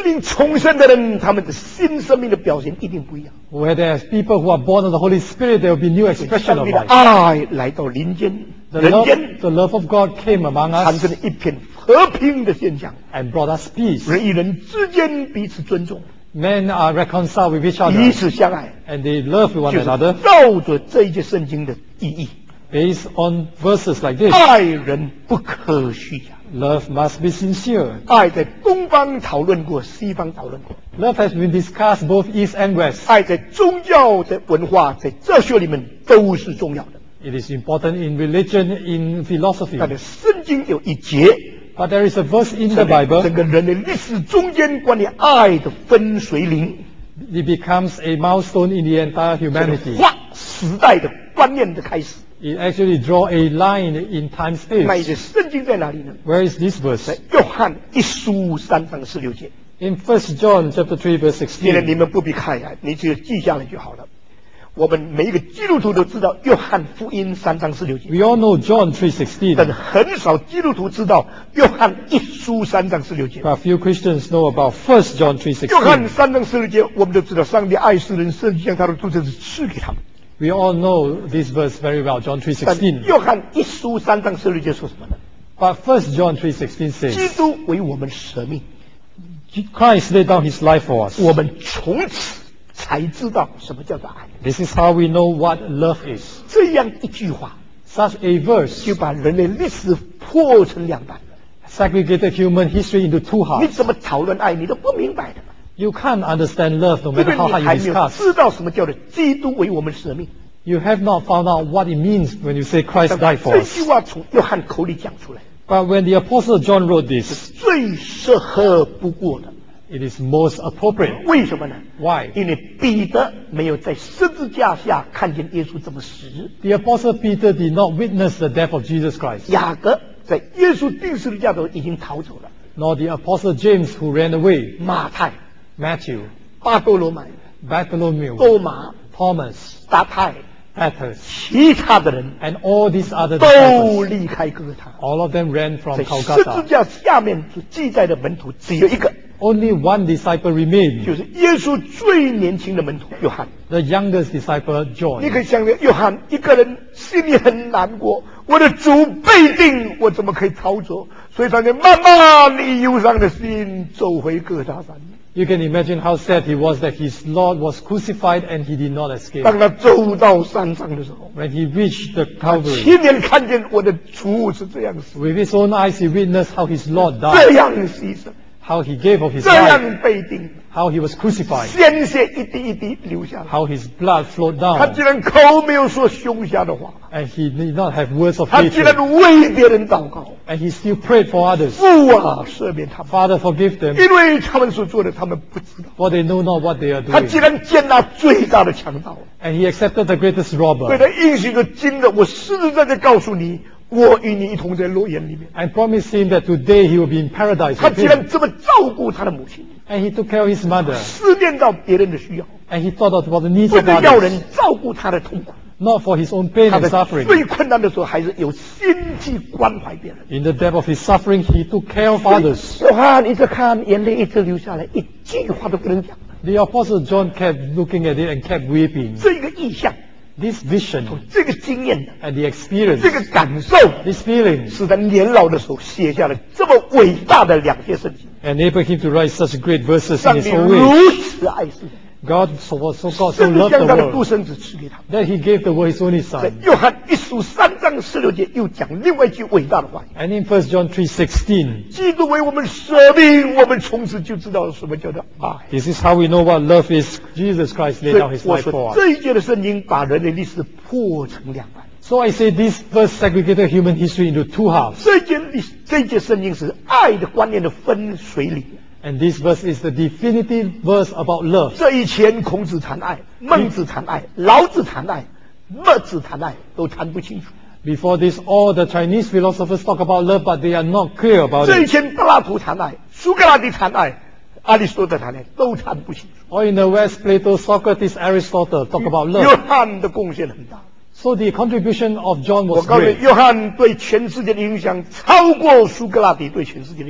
灵重生的人，他们的新生命的表现一定不一样。 Where there's people who are born of the Holy Spirit, there will be new expression 上 of 帝的 life. 爱来到人间， The 人 love, 间 the love of God came among 产 us 生了一片和平的现象， and brought us peace. 人与人之间彼此尊重， Men are reconciled with each 彼 other 此相爱， and they love one 就是 another 照着这一节圣经的意义。 based on verses like this. 爱人不可虚假， Love must be sincere. 爱在东方讨论过，西方讨论过， Love has been discussed both East and West. 爱在宗教、在文化、在哲学里面都是重要的。 It is important in religion, in philosophy. 但是圣经有一节， But there is a verse in 整 the Bible. 个人类历史中间关于爱的分水岭， It becomes a milestone in the entire humanity. 划时代的观念的开始。 It actually draw a line in time 那一 space. 节圣经在哪里呢？ Where is this verse? 在约翰一书三章十六节。 In First John chapter three verse 现在 sixteen. 你们不必看呀，你只有记下来就好了。我们每一个基督徒都知道约翰福音三章十六节， We all know John three 但是 sixteen. 很少基督徒知道约翰一书三章十六节。 But few Christians know about First John three 约翰 sixteen. 三章十六节，我们都知道，上帝爱世人，甚至将他的独生子赐给他们。 We all know this verse very well, John three 但 sixteen. 约翰一书三章十六节说什么呢？ But First John three sixteen 基 says, 督为我们舍命， Christ laid down his life for us. 我们从此才知道什么叫做爱。 This is how we know what love is. 这样一句话， Such a verse 就把人类历史破成两半。 segregated human history into two 你 halves. 怎么讨论爱，你都不明白的， You can't understand love no 因 matter 为 how 你 hard 还 you 没有 discuss. 知道什么叫做基督为我们舍命。 You have not found out what it means when you say Christ 但 died for 这 us. 句话从约翰口里讲出来， But when the Apostle John wrote this, 最适合不过的。 it is most appropriate. 为什么呢？ Why? 因为彼得没有在十字架下看见耶稣这么死， The Apostle Peter did not witness the death of Jesus Christ, 雅各在耶稣钉十字架的时候已经逃走了， nor the Apostle James who ran away, 马太、 Matthew, 巴多罗买、 Bartholomew, 多马、 Thomas, 达太， Petrus, 其他的人 and all these other 都 disciples. 离开哥他。 All of them ran from 在十字 Calcutta. 架下面所记载的门徒只有一个， Only one disciple 就 remained, 是耶稣最年轻的门徒约翰。 the youngest disciple 你 John. 可以想象，约翰一个人心里很难过，我的主被定，我怎么可以逃走？所以他就慢慢地忧伤的心走回哥他山。 You can imagine how sad he was that his Lord was crucified and he did not escape. 当他走到山上的时候， When he reached the Calvary, 亲眼看见我的主是这样死， with his own eyes he witnessed how his Lord 这 died, 样牺牲， how he gave of his 这 life, 样被定， how he was crucified, 鲜血一滴一滴流下来。 how his blood flowed 他 down, 竟然口没有说凶下的话， and he did not have words of 他竟然 hatred, 为别人祷告， and he still prayed for others. 父啊，赦免他们， Father, forgive them, 因为他们所做的他们不知道。 for they know not what they are 他竟 doing. 然接纳最大的强盗， And he accepted the greatest 为 robber 了应许的今日，我实实在在告诉你，我与你一同在乐园里面。 and promised him that today he will be in paradise 他 with 竟 him. 然这么照顾他的母亲， And he took care of his mother, 思念到别人的需要， and he thought about the needs 不 of 是要 others, 人照顾他的痛苦。 not for his own pain 他 and 在 suffering. 最困难的时候，还是有心去关怀别人。 In the depth of his suffering, he took care of others. 约翰一直看，眼泪一直流下来，一句话都不能讲。 The Apostle John kept looking at it and kept weeping. 这个意象， This vision 这个经验， and the experience, 这个感受， this feeling, 使他年老的时候写下了这么伟大的两节圣经。 enabled him to write such great verses in 上 his 帝 own 如 way. 此爱世人， God so, so, God so 甚至 loved 将 the 他的独 world 生子赐给他们。 that he gave the world his only 在 son. 约翰一书三章十六节又讲另外一句伟大的话语： And in First John three sixteen, 基督为我们舍命，我们从此就知道什么叫做爱。 this is how we know what love is. Jesus Christ 所 laid down 以 his 我 life 说 for us. 这一节的圣经把人类历史破成两半。 So I say this verse segregated human history into two halves. 这一节历史这一节圣经是爱的观念的分水岭。 And this verse is the definitive verse about love. 这以前孔子谈爱，孟子谈爱，老子谈爱，墨子谈爱都谈不清楚。 Before this, all the Chinese philosophers talk about love, but they are not clear about 这以 it. 前柏拉图谈爱，苏格拉底谈爱，亚里士多德谈爱，都谈不清楚。 Or in the West, Plato, Socrates, Aristotle talk about 约 love. 翰的贡献很大。 So the contribution of John 我 was 告诉你， great. 约翰对全世界的影响超过苏格拉底对全世界的影响。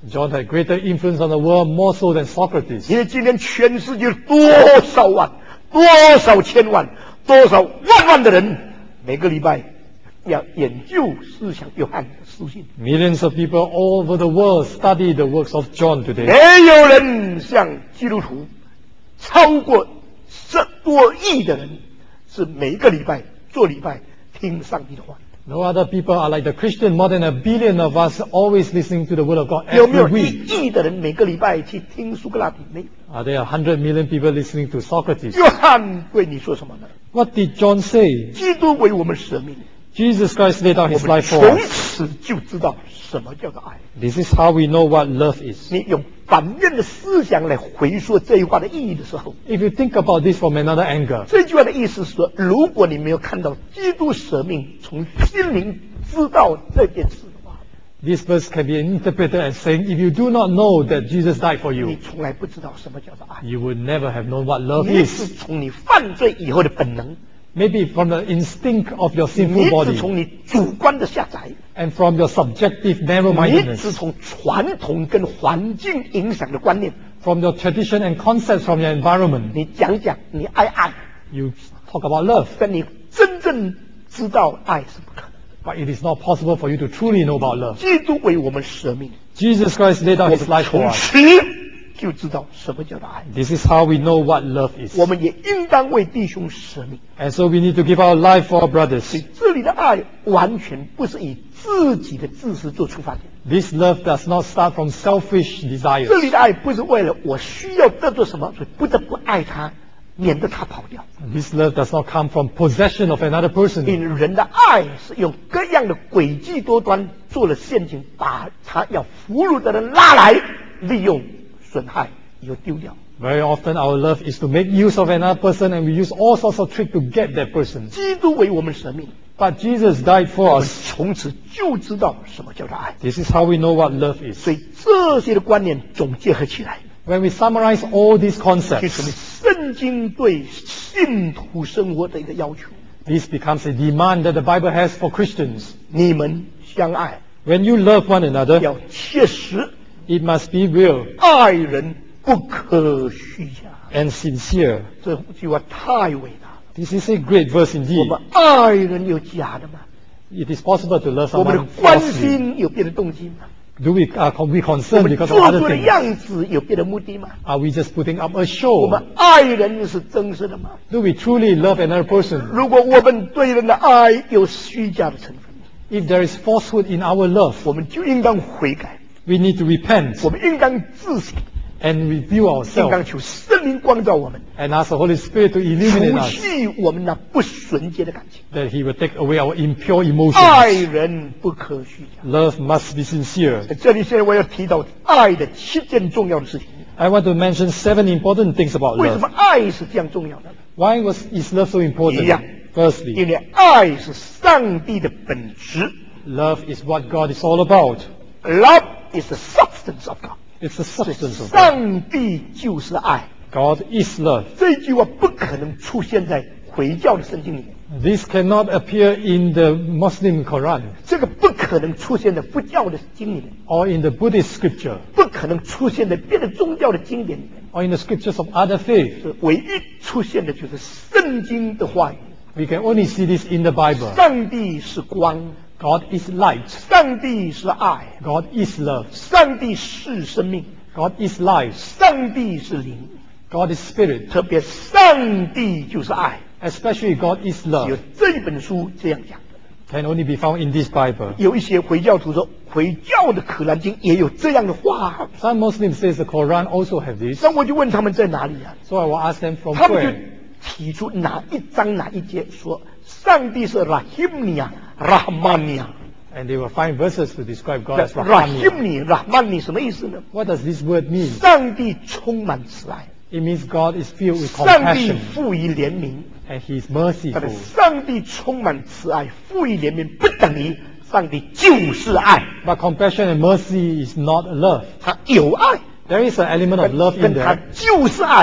John had greater influence on the world, more so than Socrates. 因为今天全世界多少万、多少千万、多少万万的人，每个礼拜要研究思想约翰的书信。 Millions of people all over the world study the works of John today. 没有人像基督徒超过十多亿的人，是每个礼拜做礼拜听上帝的话。 No other people are like the Christian. More than a billion of us always listening to the word of God 有没 every 有一 week. 亿的人每个礼拜去听苏格拉底？没有。 Are there a hundred million people listening to Socrates? 约翰对你说什么呢？ What did John say? 基督为我们舍命， Jesus Christ laid down 我 his 们 life for 从 us. 此就知道什么叫做爱。 This is how we know what love is. 你用反面的思想来回说这句话的意义的时候， If you think about this from another angle, 这句话的意思是说，如果你没有看到基督舍命，从心灵知道这件事的话， this verse can be interpreted as saying, if you do not know that Jesus died for 你 you, 从来不知道什么叫做爱。 you would never have known what love 你是 is. 从你犯罪以后的本能， Maybe from the instinct of your 你 sinful 是 body 从你主观的下载， and from your subjective 你 narrow-mindedness, 是从传统跟环境影响的观念。 from your tradition and concepts from your environment. 你讲讲你爱爱， You talk about love, 但你真正知道爱是不可能。 but it is not possible for you to truly know about love. 基督为我们舍命， Jesus Christ laid down 我 his 们 life for 从 us. 此就知道什么叫做爱。 This is how we know what love is. 我们也应当为弟兄舍命。 And so we need to give our life for our 所 brothers. 以这里的爱完全不是以自己的自私做出发点， This love does not start from selfish 这 desires. 里的爱不是为了我需要得到什么，所以不得不爱他，免得他跑掉。 This love does not come from possession of another person. 因为人的爱是用各样的诡计多端做了陷阱，把他要俘虏的人拉来，利用、损害，又丢掉。 Very often our love is to make use of another person and we use all sorts of tricks to get that person. 基督为我们舍命， But Jesus died 我 for 们 us. 从此就知道什么叫做爱。 This is how we know what love is. 所以这些的观念总结合起来， When we summarize all these 就成了 concepts, 圣经对信徒生活的一个要求。 this becomes a demand that the Bible has for Christians. 你们相爱 When you love one another, 要切实， it must be real 爱人不可虚假。 and sincere. 这句话太伟大了。 This is a great verse 我 indeed. 们爱人有假的吗？ It is possible to love 我们的 someone 关 falsely. 心有别的动机吗？ Do we are we 我 concerned 们 because of 做 other 作的 things? 样子有别的目的吗？ Are we just putting up a 我 show? 们爱人是真实的吗？ Do we truly love another person? 如果我们对人的爱有虚假的成分， If there is falsehood in our love, 我们就应当悔改， we need to repent 我们应当自省， and review 应当 ourselves 求圣灵光照我们， and ask the Holy Spirit to illuminate 除 us, 去我们那不纯洁的感情。 that He will take away our impure 爱 emotions. 人不可虚假。 Love must be sincere. 这里现在我要提到爱的七件重要的事情。 I want to mention seven important things about 为什么 love. 爱是这样重要的呢？ Why was is love so important? Yeah. Firstly, 因为爱是上帝的本质 love is what God is all about. ，Love is the substance of God。 It's the substance of God. 上帝就是爱。 God is love. 这句话不可能出现在回教的圣经里面， This cannot appear in the Muslim Quran 这个不可能出现在佛教的经里面， or in the Buddhist scripture 不可能出现在别的宗教的经典里面。 or in the scriptures of other faiths. 是唯一出现的就是圣经的话语。 We can only see this in the Bible. 上帝是光， God is light. 上帝是爱， God is love. 上帝是生命， God is life. 上帝是灵， God is spirit. 特别上帝就是爱。 Especially God is 有 love. 这一本书这样讲的。 Can only be found in this Bible. 有一些回教徒说，回教的可兰经也有这样的话。 Some Muslims say the Quran also have this. 那我就问他们在哪里啊？ So I will ask them from 他们就 where. 提出哪一章哪一节说上帝是 Rahimni 啊 Rahmani 啊 And they will find verses to describe God as Rahman. Rahimni Rahmani 什么意思呢？ What does this word mean? 上帝充满慈爱， It means God is filled with 上帝 compassion 富于怜悯。 and He is 但是 merciful. 上帝充满慈爱、富于怜悯，不等于上帝就是爱。 But compassion and mercy is not love. 他有爱， There is an element of love 跟 in 他 there, 就是爱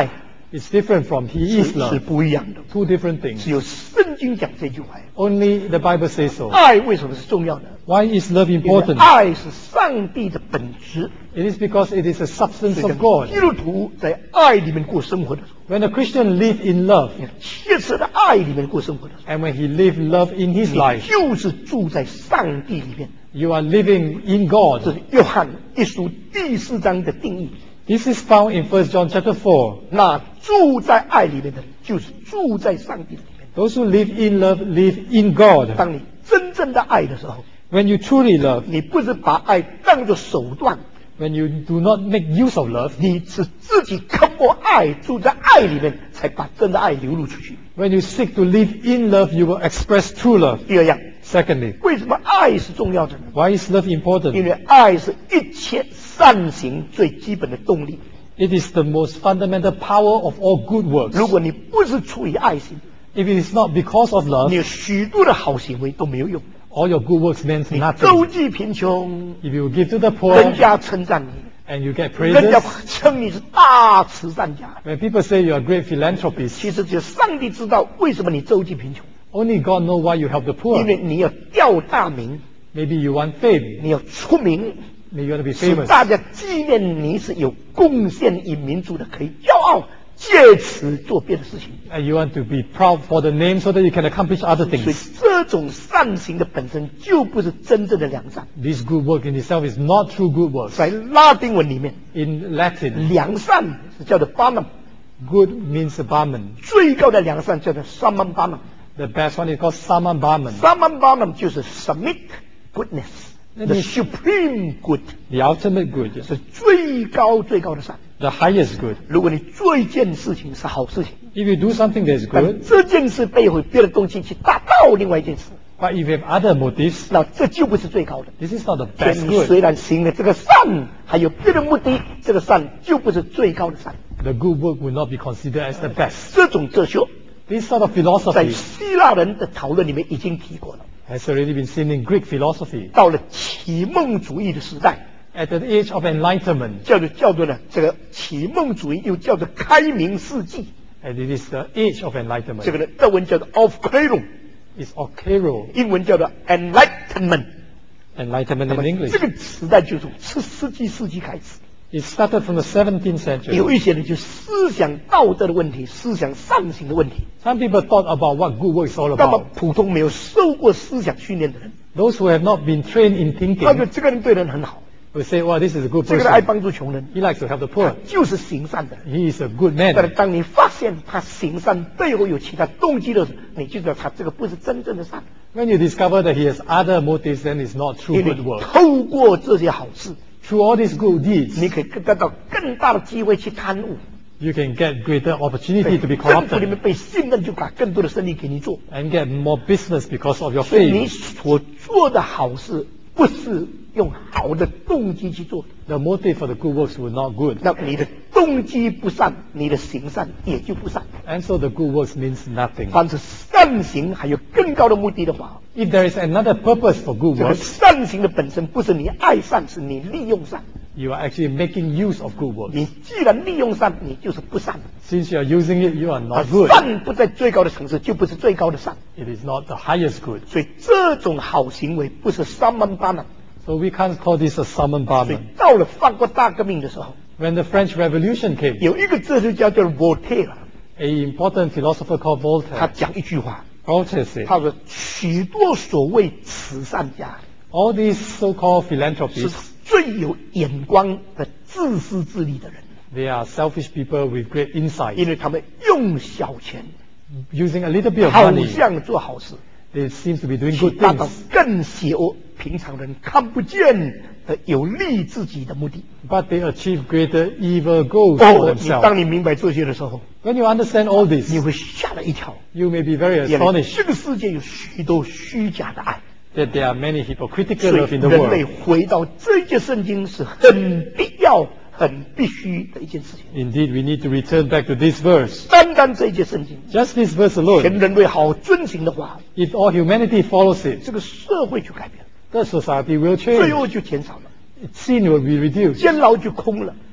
It's different from He is 是是 love. 不一样的。 Two different 只 things. 有圣经讲这句话。 Only the Bible says so. 爱为什么是重要的？ Why is love 因为 important? 爱是上帝的本质。 It is because it is the substance 所以 of God. 基督徒在爱里面过生活的时候， When a Christian lives in love, 切实的爱里面过生活的时候， and when he lives love in his 你 life, 就是住在上帝里面。 you are living in 这 God. 是约翰一书第四章的定义。 This is found in First John chapter four. 那住在爱里面的人，就是住在上帝里面。 Those who live in love live in God. 当你真正的爱的时候， When you truly love, 你不是把爱当作手段， when you do not make use of love, 你是自己透过爱住在爱里面，才把真的爱流露出去。 when you seek to live in love, you will express true love. 第二样， Secondly, 为什么爱是重要的呢？ why is love 因 important? 为爱是一切善行最基本的动力。 It is the most fundamental power of all good works. 如果你不是出于爱心， If it is not because of 你 love, 有许多的好行为都没有用。 all your good works means 你周 nothing. 济贫穷， If you give to the 人 poor 家称赞你， and you get 人家 praises, 称你是大慈善家。 when people say you are a great philanthropist, 其实只有上帝知道为什么你周济贫穷， only God knows why you help the 因为 poor. 你要吊大名， Maybe you want fame, 你要出名， maybe you want to be 使 famous, 大家纪念你是有贡献于民族的，可以骄傲，借此做别的事情。 and you want to be proud for the name so that you can accomplish other 所以 things. 这种善行的本身就不是真正的良善。 This good work in itself is not true good works. 在拉丁文里面， In Latin, 良善是叫做 bonum， good means barman. 最高的良善叫做 summum bonum。 The best one is called summum barman. summum bonum 就是 submit goodness，the 那你 supreme good， The ultimate good, 是最高最高的善。 the highest good. 如果你做一件事情是好事情， If you do something that is 但 good, 这件事背后有别的东西去达到另外一件事， but if you have other motives, 那这就不是最高的。 this is not the 所以 best 你 good. 虽然行了这个善，还有别的目的，这个善就不是最高的善。 The good work will not be considered as the best. 这种哲学 This sort of 在 philosophy 希腊人的讨论里面已经提过了。 has already been seen in Greek philosophy. 到了启蒙主义的时代， At the age of enlightenment, 叫做叫做呢这个启蒙主义又叫做开明世纪， and it is the age of enlightenment. 这个呢德文叫做 Aufklärung， It's Okero, 英文叫做 Enlightenment。 enlightenment 那么 in English. 这个时代就是从十七世纪开始， It started from the seventeenth century. 有一些人就思想道德的问题，思想善行的问题。 Some people thought about what good work is all 那么 about. 普通没有受过思想训练的人， Those who have not been trained in 他觉得 thinking 这个人对人很好， will say, well, this is a good 这个人爱 person. 帮助穷人， He likes to help the poor. 就是行善的人。 He is a good 但是 man. 当你发现他行善背后有其他动机的时候，你就知道他这个不是真正的善， When you discover that he has other motives, then it's not true 因为 good work. 透过这些好事， Through all these good deeds, 你可以得到更大的机会去贪污。 you can get greater opportunity to be 政府里面 corrupted 被信任，就把更多的生意给你做。 and get more business because of your 所以你 fame. 所做的好事，不是用好的动机去做的。 The motive for the good works were not good. 那你的动机不善，你的行善也就不善。 And so the good works means nothing. 凡是善行还有更高的目的的话， If there is another purpose for good 这个 works, 善行的本身不是你爱善，是你利用善。 you are actually making use of good works. 你既然利用善，你就是不善。 Since you are using it, you are 而 not good. 善不在最高的层次，就不是最高的善。 It is not the highest good. 所以这种好行为不是三门八门。 So we can't call this a summon 所以 barman. 到了法国大革命的时候， When the French Revolution came, 有一个哲学家叫 Voltaire， an important philosopher called 他 Voltaire, 讲一句话， Voltaire said, 他说许多所谓慈善家 all these so-called 是 philanthropists, 最有眼光的自私自利的人， they are selfish people with great 因 insight. 为他们用小钱， Using a little bit of 好 money, 像做好事， they seem to be doing 去 good 达到 things. 更邪恶、平常人看不见的有利自己的目的。 But they achieve greater evil goals 哦 for， 你 themselves. 当你明白这些的时候， When you understand all this, 你会吓了一跳， you may be very 因为 astonished 这个世界有许多虚假的爱。 that there are many hypocritical 所以 love in the 人类 world. 回到这一节圣经是很必要、很必须的一件事情。 Indeed, we need to return back to this verse. 单单这一节圣经， Just this verse 全 alone, 人类好遵行的话， if all humanity follows it, 这个社会就改变了， the society will 罪 change. 恶就减少了， Sin will be reduced. 监牢就空了，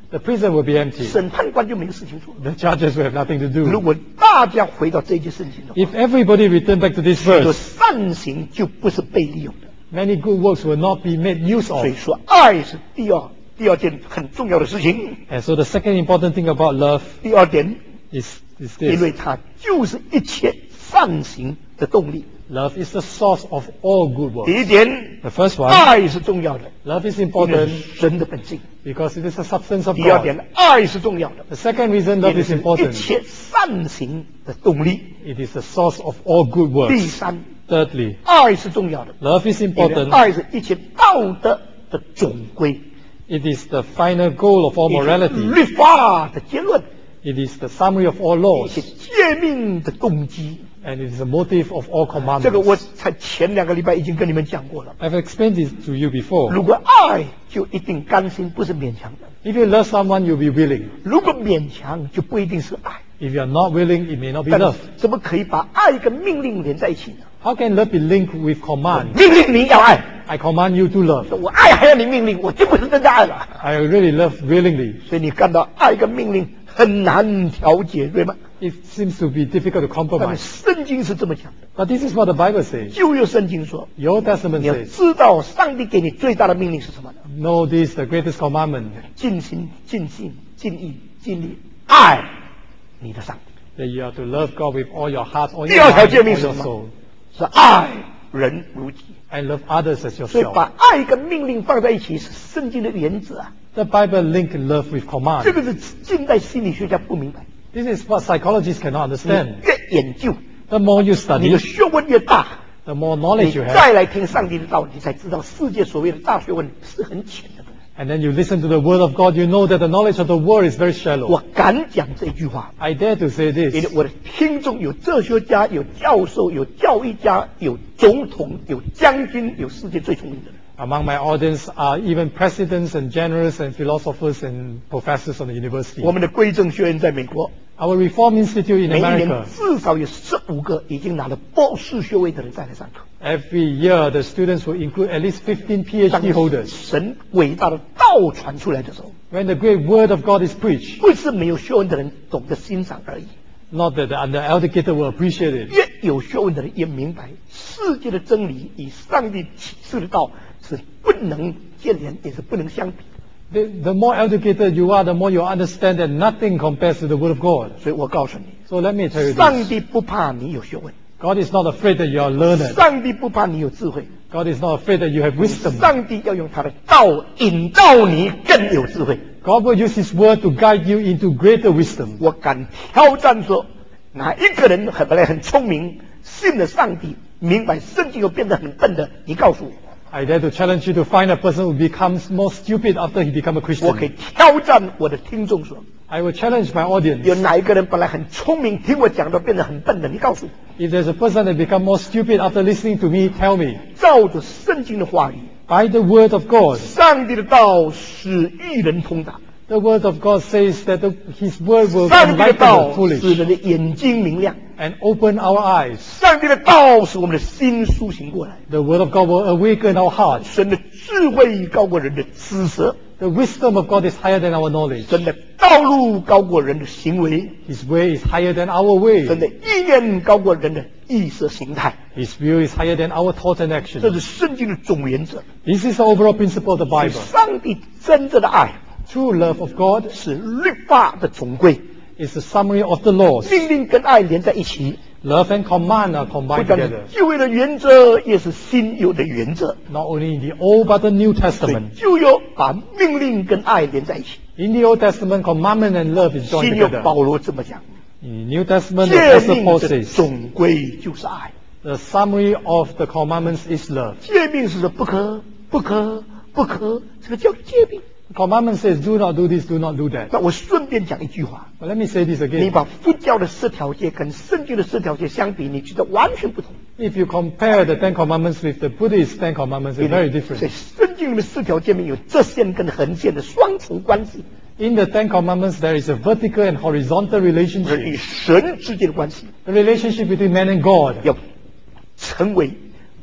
the prison will be empty. 审判官就没有事情做。 The judges will have nothing to 如 do. 果大家回到这一节圣经的话， If everybody return back to this 许多 verse, 善行就不是被利用的。 many good works will not be made use 所以 of. 说，爱是第二第二件很重要的事情。 And so the second important thing about love 第二点， is, is 因为 this. 它就是一切善行的动力。 Love is the source of all good 第 works. 一点， The first one, 爱是重要的， love is 因为 important 是神的本性。 because it is the substance of 第二 God. 点，爱是重要的， The second reason 因 love 为 is 是一 important. 切善行的动力。 It is the source of all good 第 works. 三， Thirdly, 爱是重要的， love is 因为 important. 爱是一切道德的总归， It is the final goal of all 也就是 morality. 律法的结论， It is the summary of all 一切 laws. 诫命的动机。 And it is the motive of all 这个 commandments. 我才前两个礼拜已经跟你们讲过了。 I've explained this to you before. 如果爱就一定甘心，不是勉强的； If you love someone, you'll be willing. 如果勉强，就不一定是爱。 If you are not willing, it may not be 但 love. 怎么可以把爱跟命令连在一起呢？ How can love be linked with command? 命令你要爱， I command you to love. 我爱还要你命令，我就不是真的爱了。 I really love willingly. 所以你看到爱跟命令很难调节，对吗？ It seems to be difficult to 但是 compromise. 圣经是这么讲的， But this is what the Bible says. 旧约圣经说， The Old Testament 你要 says, 知道上帝给你最大的命令是什么呢？ know this, the greatest commandment, 尽心、尽性、尽意、尽力爱你的上帝。 that you are to love God with all your heart, all 第 your 二条 mind, 诫命 all 是 your 什么？ soul, 是爱人如己。 and love others as 所以 yourself. 把爱跟命令放在一起是圣经的原则啊。 The Bible link love with 这 command. 个是近代心理学家不明白。 This is what psychologists cannot 你 understand. 越研究， The more you 你 study, 的学问越大， the more 你 knowledge you have, 再来听上帝的道，你才知道世界所谓的大学问是很浅的东西。 and then you listen to the word of God, you know that the knowledge of the world is very shallow. 我敢讲这句话， I dare to say 因为 this. 我的听众有哲学家、有教授、有教育家、有总统、有将军、有世界最聪明的人。 Among my audience are even presidents and generals and philosophers and professors on the university. 我们的归正学院在美国， Our Reform Institute in 每一年 America, 至少有十五个已经拿了博士学位的人再来上课。 every year the students will include at least fifteen 当 PhD holders. 神伟大的道传出来的时候， When the great word of God is preached, 不是没有学问的人懂得欣赏而已， not that the uneducated will appreciate it. 越有学问的人越明白世界的真理与上帝启示的道是不能见人，也是不能相比。 The, the more educated you are, the more you understand that nothing compares to the word of God. 所以我告诉你， So let me tell you 上 this. 帝不怕你有学问， God is not afraid that you are learned. 上帝不怕你有智慧， God is not afraid that you have wisdom. 上帝要用他的道引导你更有智慧。 God will use His word to guide you into greater wisdom. 我敢挑战说，哪一个人很本来很聪明，信了上帝，明白圣经又变得很笨的，你告诉我， I dare to challenge you to find a person who becomes more stupid after he becomes a 我可以 Christian. 挑战我的听众说， I will challenge my 有 audience. 哪一个人本来很聪明，听我讲的变得很笨的，你告诉我， If there's a person that becomes more stupid after listening to me, tell me. 照着圣经的话语， By the word of God. 上帝的道使愚人通达， The word of God says that the, His word will 上帝的 enlighten 道 the 使 foolish 人的眼睛明亮， and open our eyes. 上帝的道使我们的心苏醒过来。 The word of God will awaken our hearts. 神的智慧高过人的知识， The wisdom of God is higher than our knowledge. 神的道路高过人的行为， His way is higher than our way. 神的意念高过人的意识形态。 His will is higher than our thoughts and 这 actions. 是圣经的总原则。 This is the overall principle of the 所以 Bible. 上帝真正的爱 True love of God 是律法的总归， is the summary of the laws. 命令跟爱连在一起， Love and command are 不 combined 但是 together. 旧约的原则，也是新约的原则。 Not only in the Old but the New 所以 Testament. 旧约把命令跟爱连在一起， In the Old Testament, commandment and love is 新 joined 约 together. 保罗这么讲： In the New Testament, the 诫 Apostle 命 Paul 的 says, 总归就是爱。 the summary of the commandments is love. 诫命是说不可、不可、不可，这个叫诫命。 The commandment says, do not do this, do not do that. 那我顺便讲一句话， But let me say this 你 again. 把佛教的十条诫跟圣经的十条诫相比，你觉得完全不同。 If you compare the Ten Commandments with the Buddhist Ten Commandments, they're very 所以 different. 圣经里面四条诫命有直线跟横线的双重关系， In the Ten Commandments, there is a vertical and horizontal 而与 relationship. 神之间的关系， The relationship between man and God. 要成为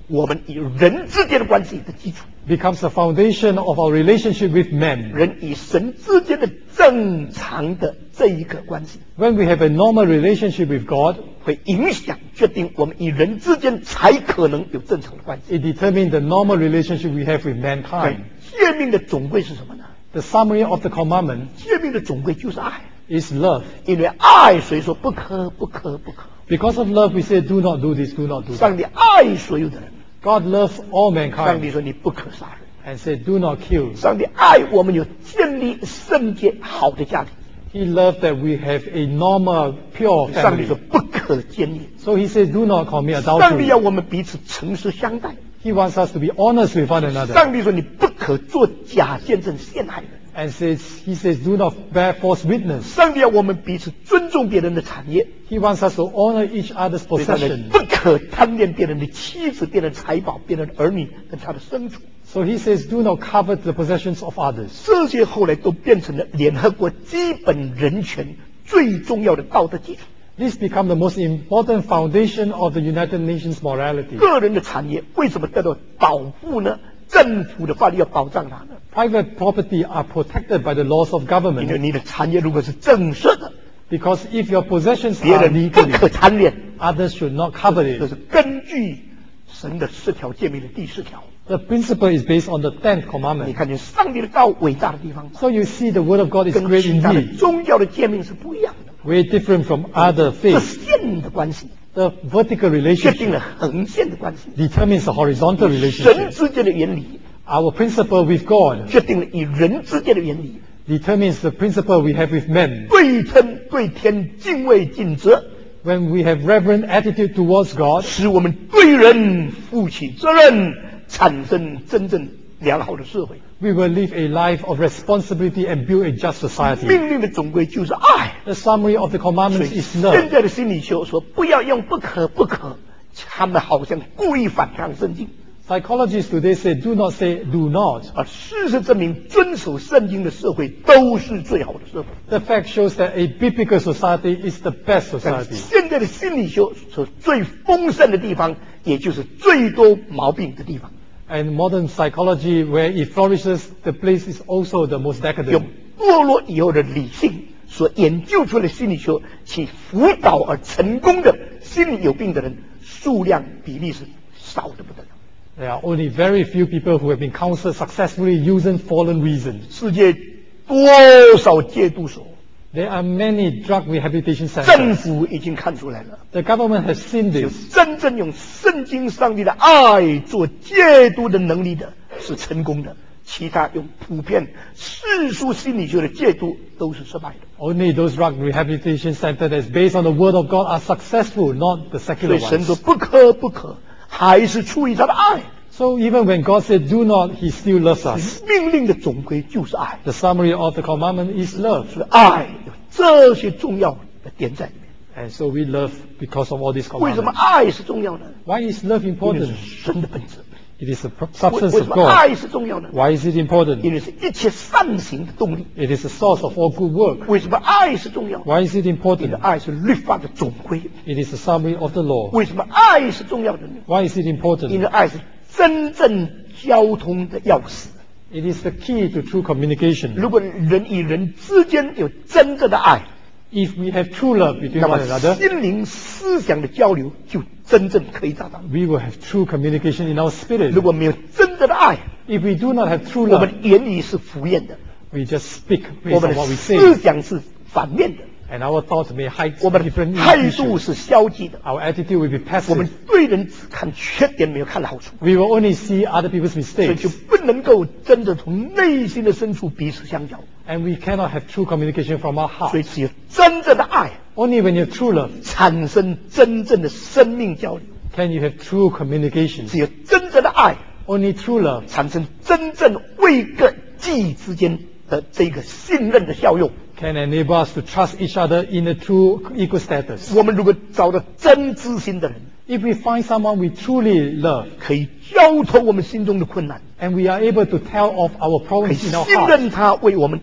我们与人之间的关系的基础， becomes the foundation of our relationship with men. 人与神之间的正常的这一个关系， When we have a normal relationship with God, 会影响决定我们与人之间才可能有正常的关系。 it determines the normal relationship we have with mankind. 诫命的总归是什么呢？ The summary of the commandment 诫命的总归就是爱， is love. 因为爱谁说不可不可不可， Because of love, we say, do not do this, do not do that. 上帝爱所有的人， God loves all 上帝 mankind 说你不可杀人， and said, do not kill. 上帝爱我们有建立圣洁好的家庭， He loved that we have a normal, pure 上帝说 family. 不可奸淫， So he said, do not commit 上帝 adultery. 要我们彼此诚实相待， He wants us to be honest with one another. 上帝说你不可做假见证陷害人， And says, he says, do not bear false witness. 上帝要我们彼此尊重别人的产业， He wants us to honor each other's 所以上帝 possession. 不可贪恋别人的妻子、别人的财宝、别人的儿女跟他的牲畜， So he says, do not covet the possessions of others. 这些后来都变成了联合国基本人权最重要的道德基础。 This become the most important foundation of the United Nations morality. 个人的产业为什么得到保护呢？政府的法律要保障它呢？ Private property are protected by the laws of 因为 government 你的产业如果是正式的， because if your possessions 别 are 人不 legally, 可贪恋， others should not covet 这 it. 是根据神的十条诫命的第四条。 The principle is based on the tenth 你 commandment. 看见上帝的道伟大的地方， So you see the word of God is 跟 great 其他的 indeed, 宗教的诫命是不一样的。 very different from other 这 faiths. 线的关系 The vertical 决定 relationship 了横线的关系， determines the horizontal 神 relationship. 之间的原理 Our principle with God 决定了与人之间的原理。 determines the principle we have with men. 对天对天敬畏尽责， When we have reverent attitude towards God, 使我们对人负起责任，产生真正良好的社会。 we will live a life of responsibility and build a just society. 命令的总归就是爱。 The summary of the 所 commandments 以 is 现 love. 在的心理学说不要用不可不可，他们好像故意反抗圣经， Psychologists today say, do not say do not. 而事实证明，遵守圣经的社会都是最好的社会。 The fact shows that a biblical society is the best 但 society. 现在的心理学所最丰盛的地方，也就是最多毛病的地方。 And modern psychology, where it flourishes, the place is also the most 用 decadent. 堕落以后的理性所研究出来的心理学，其辅导而成功的心理有病的人数量比例是少的不得了。 There are only very few people who have been counseled successfully using fallen reason. 世界多少戒毒所， There are many drug rehabilitation 政 centers. 府已经看出来了。 The government has seen 有 this. 真正用圣经上帝的爱做戒毒的能力的，是成功的；其他用普遍世俗心理学的戒毒都是失败的。 Only those drug rehabilitation centers that is based on the word of God are successful, not the 所 secular 以神 ones. 说不可不可，还是出于他的爱。 So even when God said do not, He still loves us. 命令的总归就是爱， The summary of the commandment is love. 所以爱有这些重要的点在里面。 And so we love because of all these 为什么 commandments. 爱是重要呢？ Why is love 因为 important? 是神的本质。 It is the pr- 为 substance 为 of 什么 God. 爱是重要呢？ Why is it 因 important? 为是一切善行的动力。 It is the source of all good work. 为什么爱是重要？ Why is it 因为 important? 爱是律法的总归。 It is the summary of the law. 为什么爱是重要的呢？ Why is it 因 important? 为爱是真正交通的钥匙。 It is the key to true communication. 如果人与人之间有真正的爱， If we have true love between 那么 one another, 心灵思想的交流就真正可以达到。 we will have true communication in our spirit. 如果没有真正的爱， If we do not have true 我们 love, 言语是敷衍的， we just speak 我 based 们 on 的 what we 思 say, 想是反面的， and our thoughts may hide 我们的 different 态度 issues. 是消极的， Our attitude will be 我们 passive. 对人只看缺点，没有看好处， We will only see other people's 所以 mistakes, 就不能够真的从内心的深处彼此相交。 and we cannot have true communication from our 所以 heart. 只有真正的爱， Only when you have true love 产生真正的生命交流； can you have true communication. 只有真正的爱， Only true love 产生真正为个己之间的这个信任的效用。 can enable us to trust each other in a true equal status. 我们如果找到真知心的人， If we find someone we truly love, 可以交托我们心中的困难， and we are able to tell of our 可以 problems 信 in our heart, 任他为我们祷告，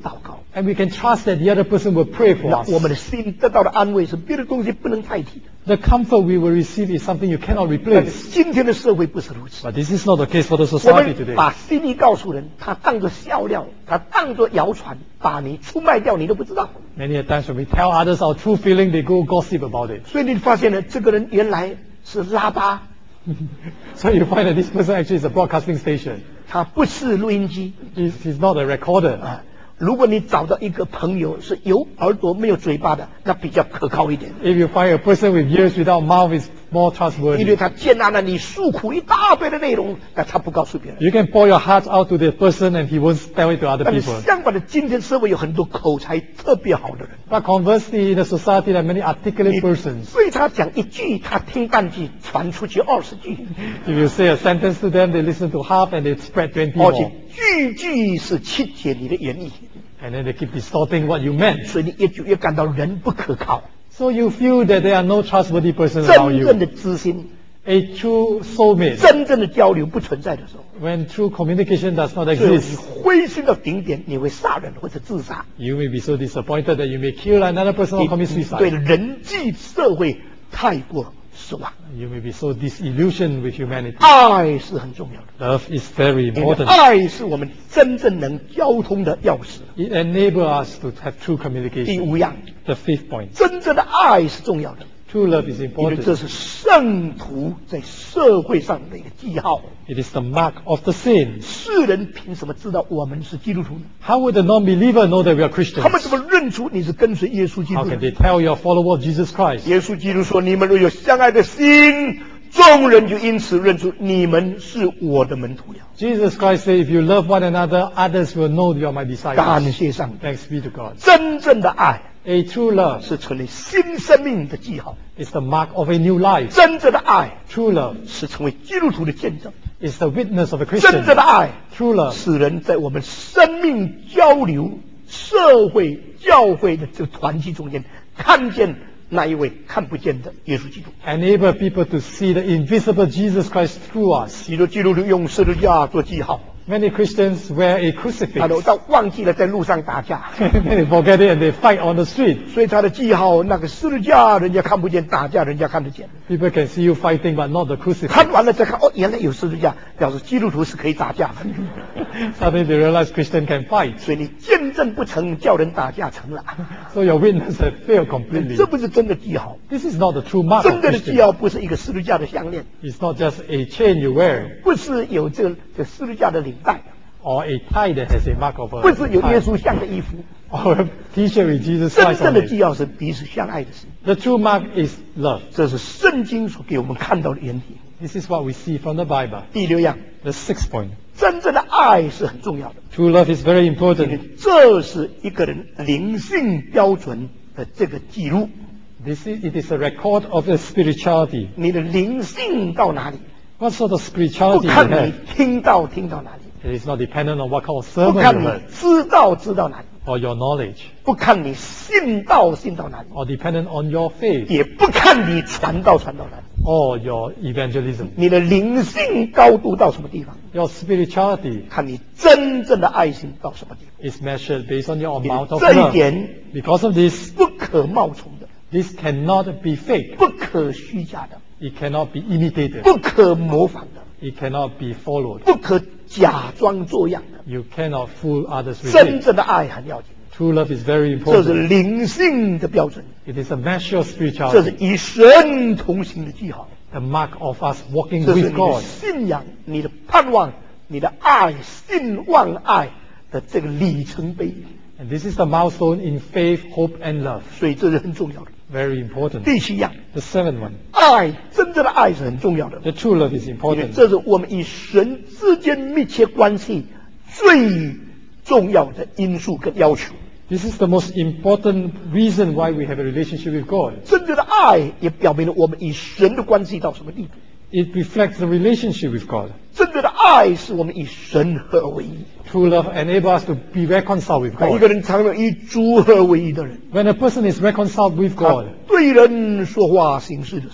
And we can trust that the other person will pray for 那 us. 我们的心得到的安慰是别的东西不能代替的。 The comfort we will receive is something you cannot 但 replace. 是今天的社会不是如此。 But this is not the case for the 我 society 们 today. 把心意告诉人，他当作笑料，他当作谣传，把你出卖掉，你都不知道。 Many a times when we tell others our true feeling, they go gossip about it. 所以你发现了，这个人原来是拉巴， So you find that this person actually is a broadcasting station. 他不是录音机 He's, he's not a recorder. 啊。如果你找到一个朋友是有耳朵没有嘴巴的，那比较可靠一点， If you find a person with ears without mouth, it's more 因为 trustworthy. 他接纳了你诉苦一大堆的内容，但他不告诉别人。 You can pour your heart out to the person and he won't tell it to other 但是 people. 相反的，今天社会有很多口才特别好的人， But conversely, in the society, there are many articulate persons. 所以他讲一句，他听半句，传出去二十句， If you say a sentence to them, they listen to half and they spread twenty 而且 more. 句句是曲解你的原意， And then they keep distorting what you meant. 所以你越久越感到人不可靠。 So you feel that there are no trustworthy persons 真 around 正 you. 的知心， A true soulmate, 真正的交流不存在的时候， when true communication does not 所以你 exist, 灰心到顶点，你会杀人或者自杀。 you may be so disappointed that you may kill another person or 你 commit 你对 suicide. 人际社会太过失望。 You may be so disillusioned with humanity. 爱是很重要的， Love is very 因为 important. 爱是我们真正能交通的钥匙。 It enables us to have true 第 communication. 五样， The fifth point. 真正的爱是重要的， True love is 因为这 important. 是圣徒在社会上的一个记号。 It is the mark of the saints. 世人凭什么知道我们是基督徒呢？ How would the non-believer know that we are 他们 Christians? 怎么认出你是跟随耶稣基 How 督 can 的？ they tell you're a follower of Jesus Christ? 耶稣基督说：“你们若有相爱的心，众人就因此认出你们是我的门徒了。 Jesus Christ said, if you love one another, others will know you are my ” 感 disciples. 谢上帝， Thanks be to God. 真正的爱 A true love 是成为新生命的记号， is the mark of a new life. 真正的爱 True love 是成为基督徒的见证， is the witness of a 真 Christian. 正的爱 True love 使人在我们生命交流、社会、教会的这个团体中间，看见那一位看不见的耶稣基督。 enable people to see the invisible Jesus Christ through us. 许多基督徒用十字架做记号， Many Christians wear a 他 crucifix. 都到忘记了在路上打架， They forget it and they fight on the street. 所以他的记号那个十字架人家看不见，打架人家看得见。 People can see you fighting, but not the crucifix. 看完了再看，哦，原来有十字架，表示基督徒是可以打架的。 Suddenly they realize Christian can fight. 所以你见证不成，叫人打架成了， So your witness has failed completely. 这不是真的记号。 This is not the true mark 真 of 正的记 Christian. 号不是一个十字架的项链， It's not just a chain you wear 不是有这个这十字架的领带， or a tie that has a mark of 不是有 a 耶 tie 稣像的衣服。 or a T-shirt with Jesus 真 Christ 正 on 的 it. 记号是彼此相爱的心， The true mark is love. 这是圣经所给我们看到的原理。 This is what we see from the Bible. 第六样， The sixth point. 真正的爱是很重要的， True love is very 因为 important. 这是一个人灵性标准的这个记录。 This is, it is a record of the spirituality. 你的灵性到哪里， What sort of 不 spirituality you 看你 have? 听到听到哪里， It is not dependent on what kind of 不 sermon 看 you 你 heard 知道知道哪里， or your knowledge 不看你信到信到哪里， or dependent on your faith 也不看你传道传到哪里。 or your evangelism. 你的灵性高度到什么地方， Your spirituality 看你真正的爱心到什么地方。 is measured based on your 你 amount of 这一 love. 点 Because of this, 不可冒充的， this cannot be fake. 不可虚假的， It cannot be imitated. 不可模仿的， It cannot be followed. 不可假装作样的。 You cannot fool others with 真 it. 正的爱很要紧， True love is very 这是 important. 灵性的标准， It is a measure of 这是 spirituality. 与神同行的记号， The mark of us walking 这是 with 你的 God. 信仰、你的盼望、你的爱、信望爱的这个里程碑。 And this is the milestone in faith, hope, and love. 所以这是很重要的。 Very important. 第七样， The seventh one. 爱，真正的爱是很重要的， The true love is 因为 important. 这是我们与神之间密切关系最重要的因素跟要求。 This is the most important reason why we have a relationship with God. 真正的爱也表明了我们与神的关系到什么地步。 It reflects the relationship with God. 真正的爱是我们与神合为一。 True love enables us to be reconciled with 当一 God. 个人常常与主合为一的人， When a person is reconciled with 他 God, 对人说话行事的时候，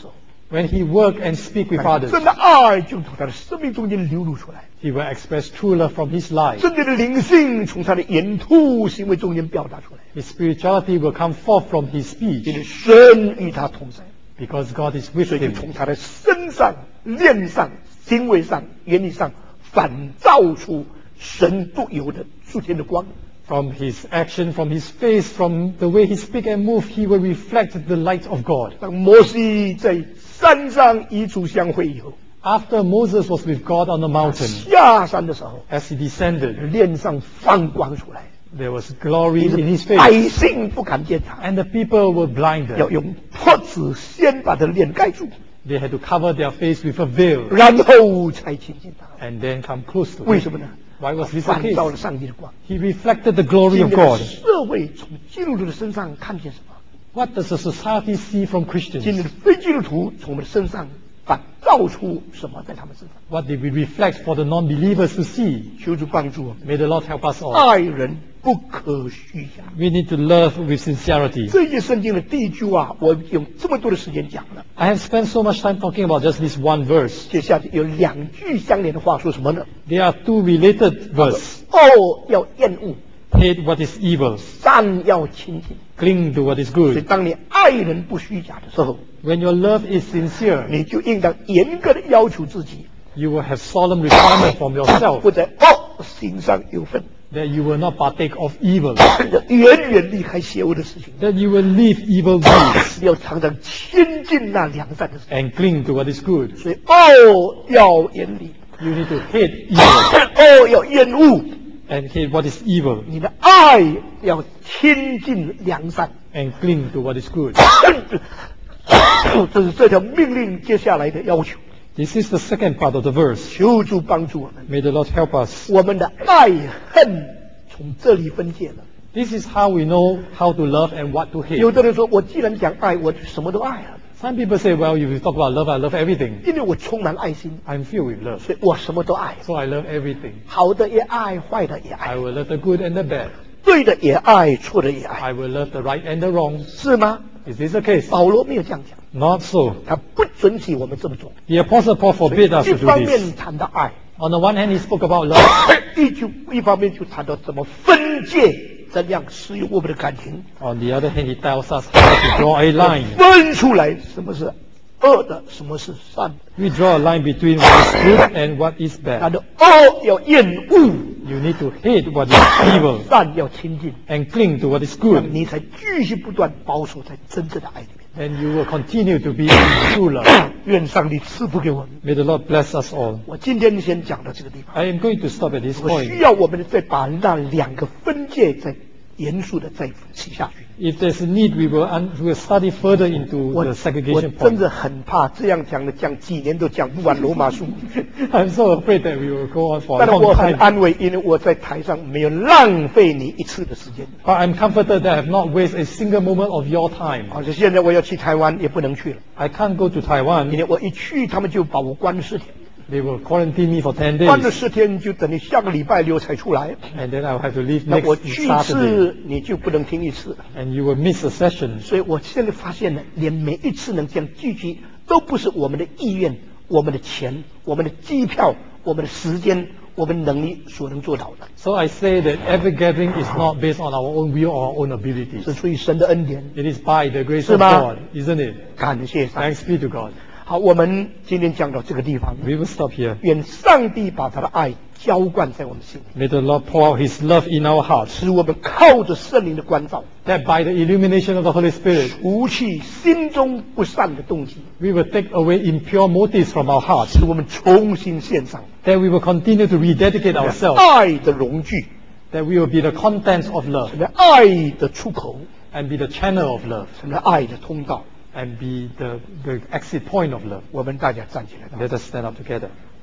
When he work and speak with others, 真的爱就从他的生命中间流露出来， he will express true love from his life. 真正的灵性从他的言吐行为中间表达出来， His spirituality will come forth from his 因为 speech 神与他同在， because God is with 所以就 him. 从他的身上、脸上、行为上、言语上反照出神独有的属天的光。 From his action, from his face, from the way he speak and move, he will reflect the light of God. 当摩西在山上与主相会以后， After Moses was with God on the mountain, 下山的时候， as he descended, 脸上放光出来， there was glory in his 百 face, 姓不敢见他， and the people were 要 blinded. 用破纸先把他脸盖住， They had to cover their face with a veil 然后才亲近他。 and then come close to 为 him. 什么呢？ Why was this the 反照了 case? 上帝的光。 He reflected the glory 今 of 天的 God. 社会从基督徒的身上看见什么？ What does the society see from 今天 Christians? 的非基督徒从我们的身上反照出什么在他们身上？ What did we reflect for the non-believers to see? 求主帮助我们， May the Lord help us all. 爱人不可虚假。 We need to love with sincerity. 这一节圣经的第一句话，我用这么多的时间讲了。 I have spent so much time talking about just this one verse. 接下去有两句相连的话，说什么呢？ There are two related verses. 恶要厌恶， Hate what is evil. 善要亲近。 Cling to what is 所以 good. 当你爱人不虚假的时候， When your love is sincere, 你就应当严格的要求自己， you will have solemn requirement from yourself 不在恶行上有份， that you will not partake of evil, 远远离开邪恶的事情， that you will leave evil deeds 要常常亲近那良善的事。 and cling to what is good. 所以恶要远离， You need to hate evil 恶要厌恶， and hate what is evil 你的爱要亲近良善。 and cling to what is good. 这是这条命令接下来的要求。 This is the second part of the verse. 求主帮助我们， May the Lord help us. 我们的爱恨从这里分界了。 This is how we know how to love and what to 有 hate. 的人说，我既然讲爱，我就什么都爱了， Some people say, well, if you talk about love, I love everything. 因为我充满爱心， I'm filled with love. 所以我什么都爱， So I love everything. 好的也爱，坏的也 I 爱， will love the good and the bad. 对的也爱，错的也爱， I will love the right and the wrong. 是吗？ Is this the case? 保罗没有这样讲， Not so. 他不准许我们这么做。 The Apostle Paul forbid us 一 to do 方 this. 面谈到爱， On the one hand, he spoke about love. 一就一方面就谈到怎么分界，怎样使用我们的感情， On the other hand, he tells us how to draw a line. 分出来什么是恶的，什么是善的。 We draw a line between what is good and what is 他 bad. 的恶要厌恶， You need to hate what is evil 善要亲近， and cling to what is 这样 good. 你才继续不断保守在真正的爱里面。 Then you will continue to be in true love. 愿上帝赐福给我们。 May the Lord bless us all. 我今天先讲到这个地方， I am going to stop at this 我需 point. 要我们再把那两个分界再严肃的再分析下去。 If there's a need, we will, un- we will study further into 我 the 我 segregation 真 point. 的很怕这样讲的，讲几年都讲不完罗马书。 I'm so afraid that we will go on for a 但是我 long 很 time. 安慰，因为我在台上没有浪费你一次的时间。 But I'm comforted that I have not wasted a single moment of your time. 好像现在我要去台湾也不能去了， I can't go to 因 Taiwan. 为我一去，他们就把我关四天， They will quarantine me for ten 关了 days. 四天就等你下个礼拜六才出来。 And then I'll have to leave 那 next 我去一 Saturday. 次你就不能听一次， And you will miss a session. 所以我现在发现呢，连每一次能这样聚集，都不是我们的意愿、我们的钱、我们的机票、我们的时间、我们能力所能做到的， So I say that every gathering is not based on our own will or our own abilities. 是出于神的恩典。 It is by the grace 是 of 吗？ God, isn't it? 感谢上帝。 Thanks be to God. 好，我们今天讲到这个地方， We will stop here. 愿上帝把他的爱浇灌在我们心里， May the Lord pour out His love in our hearts, 使我们靠着圣灵的关照， that by the illumination of the Holy Spirit, 除去心中不善的动机， we will take away impure motives from our hearts, 使我们重新献上 that we will continue to rededicate ourselves, 爱的容具， that we will be the contents of love 成为爱的出口， and be the channel of love 成为爱的通道。 and be the, the exit point of love. 我们大家站起来吧。 Let us stand up together.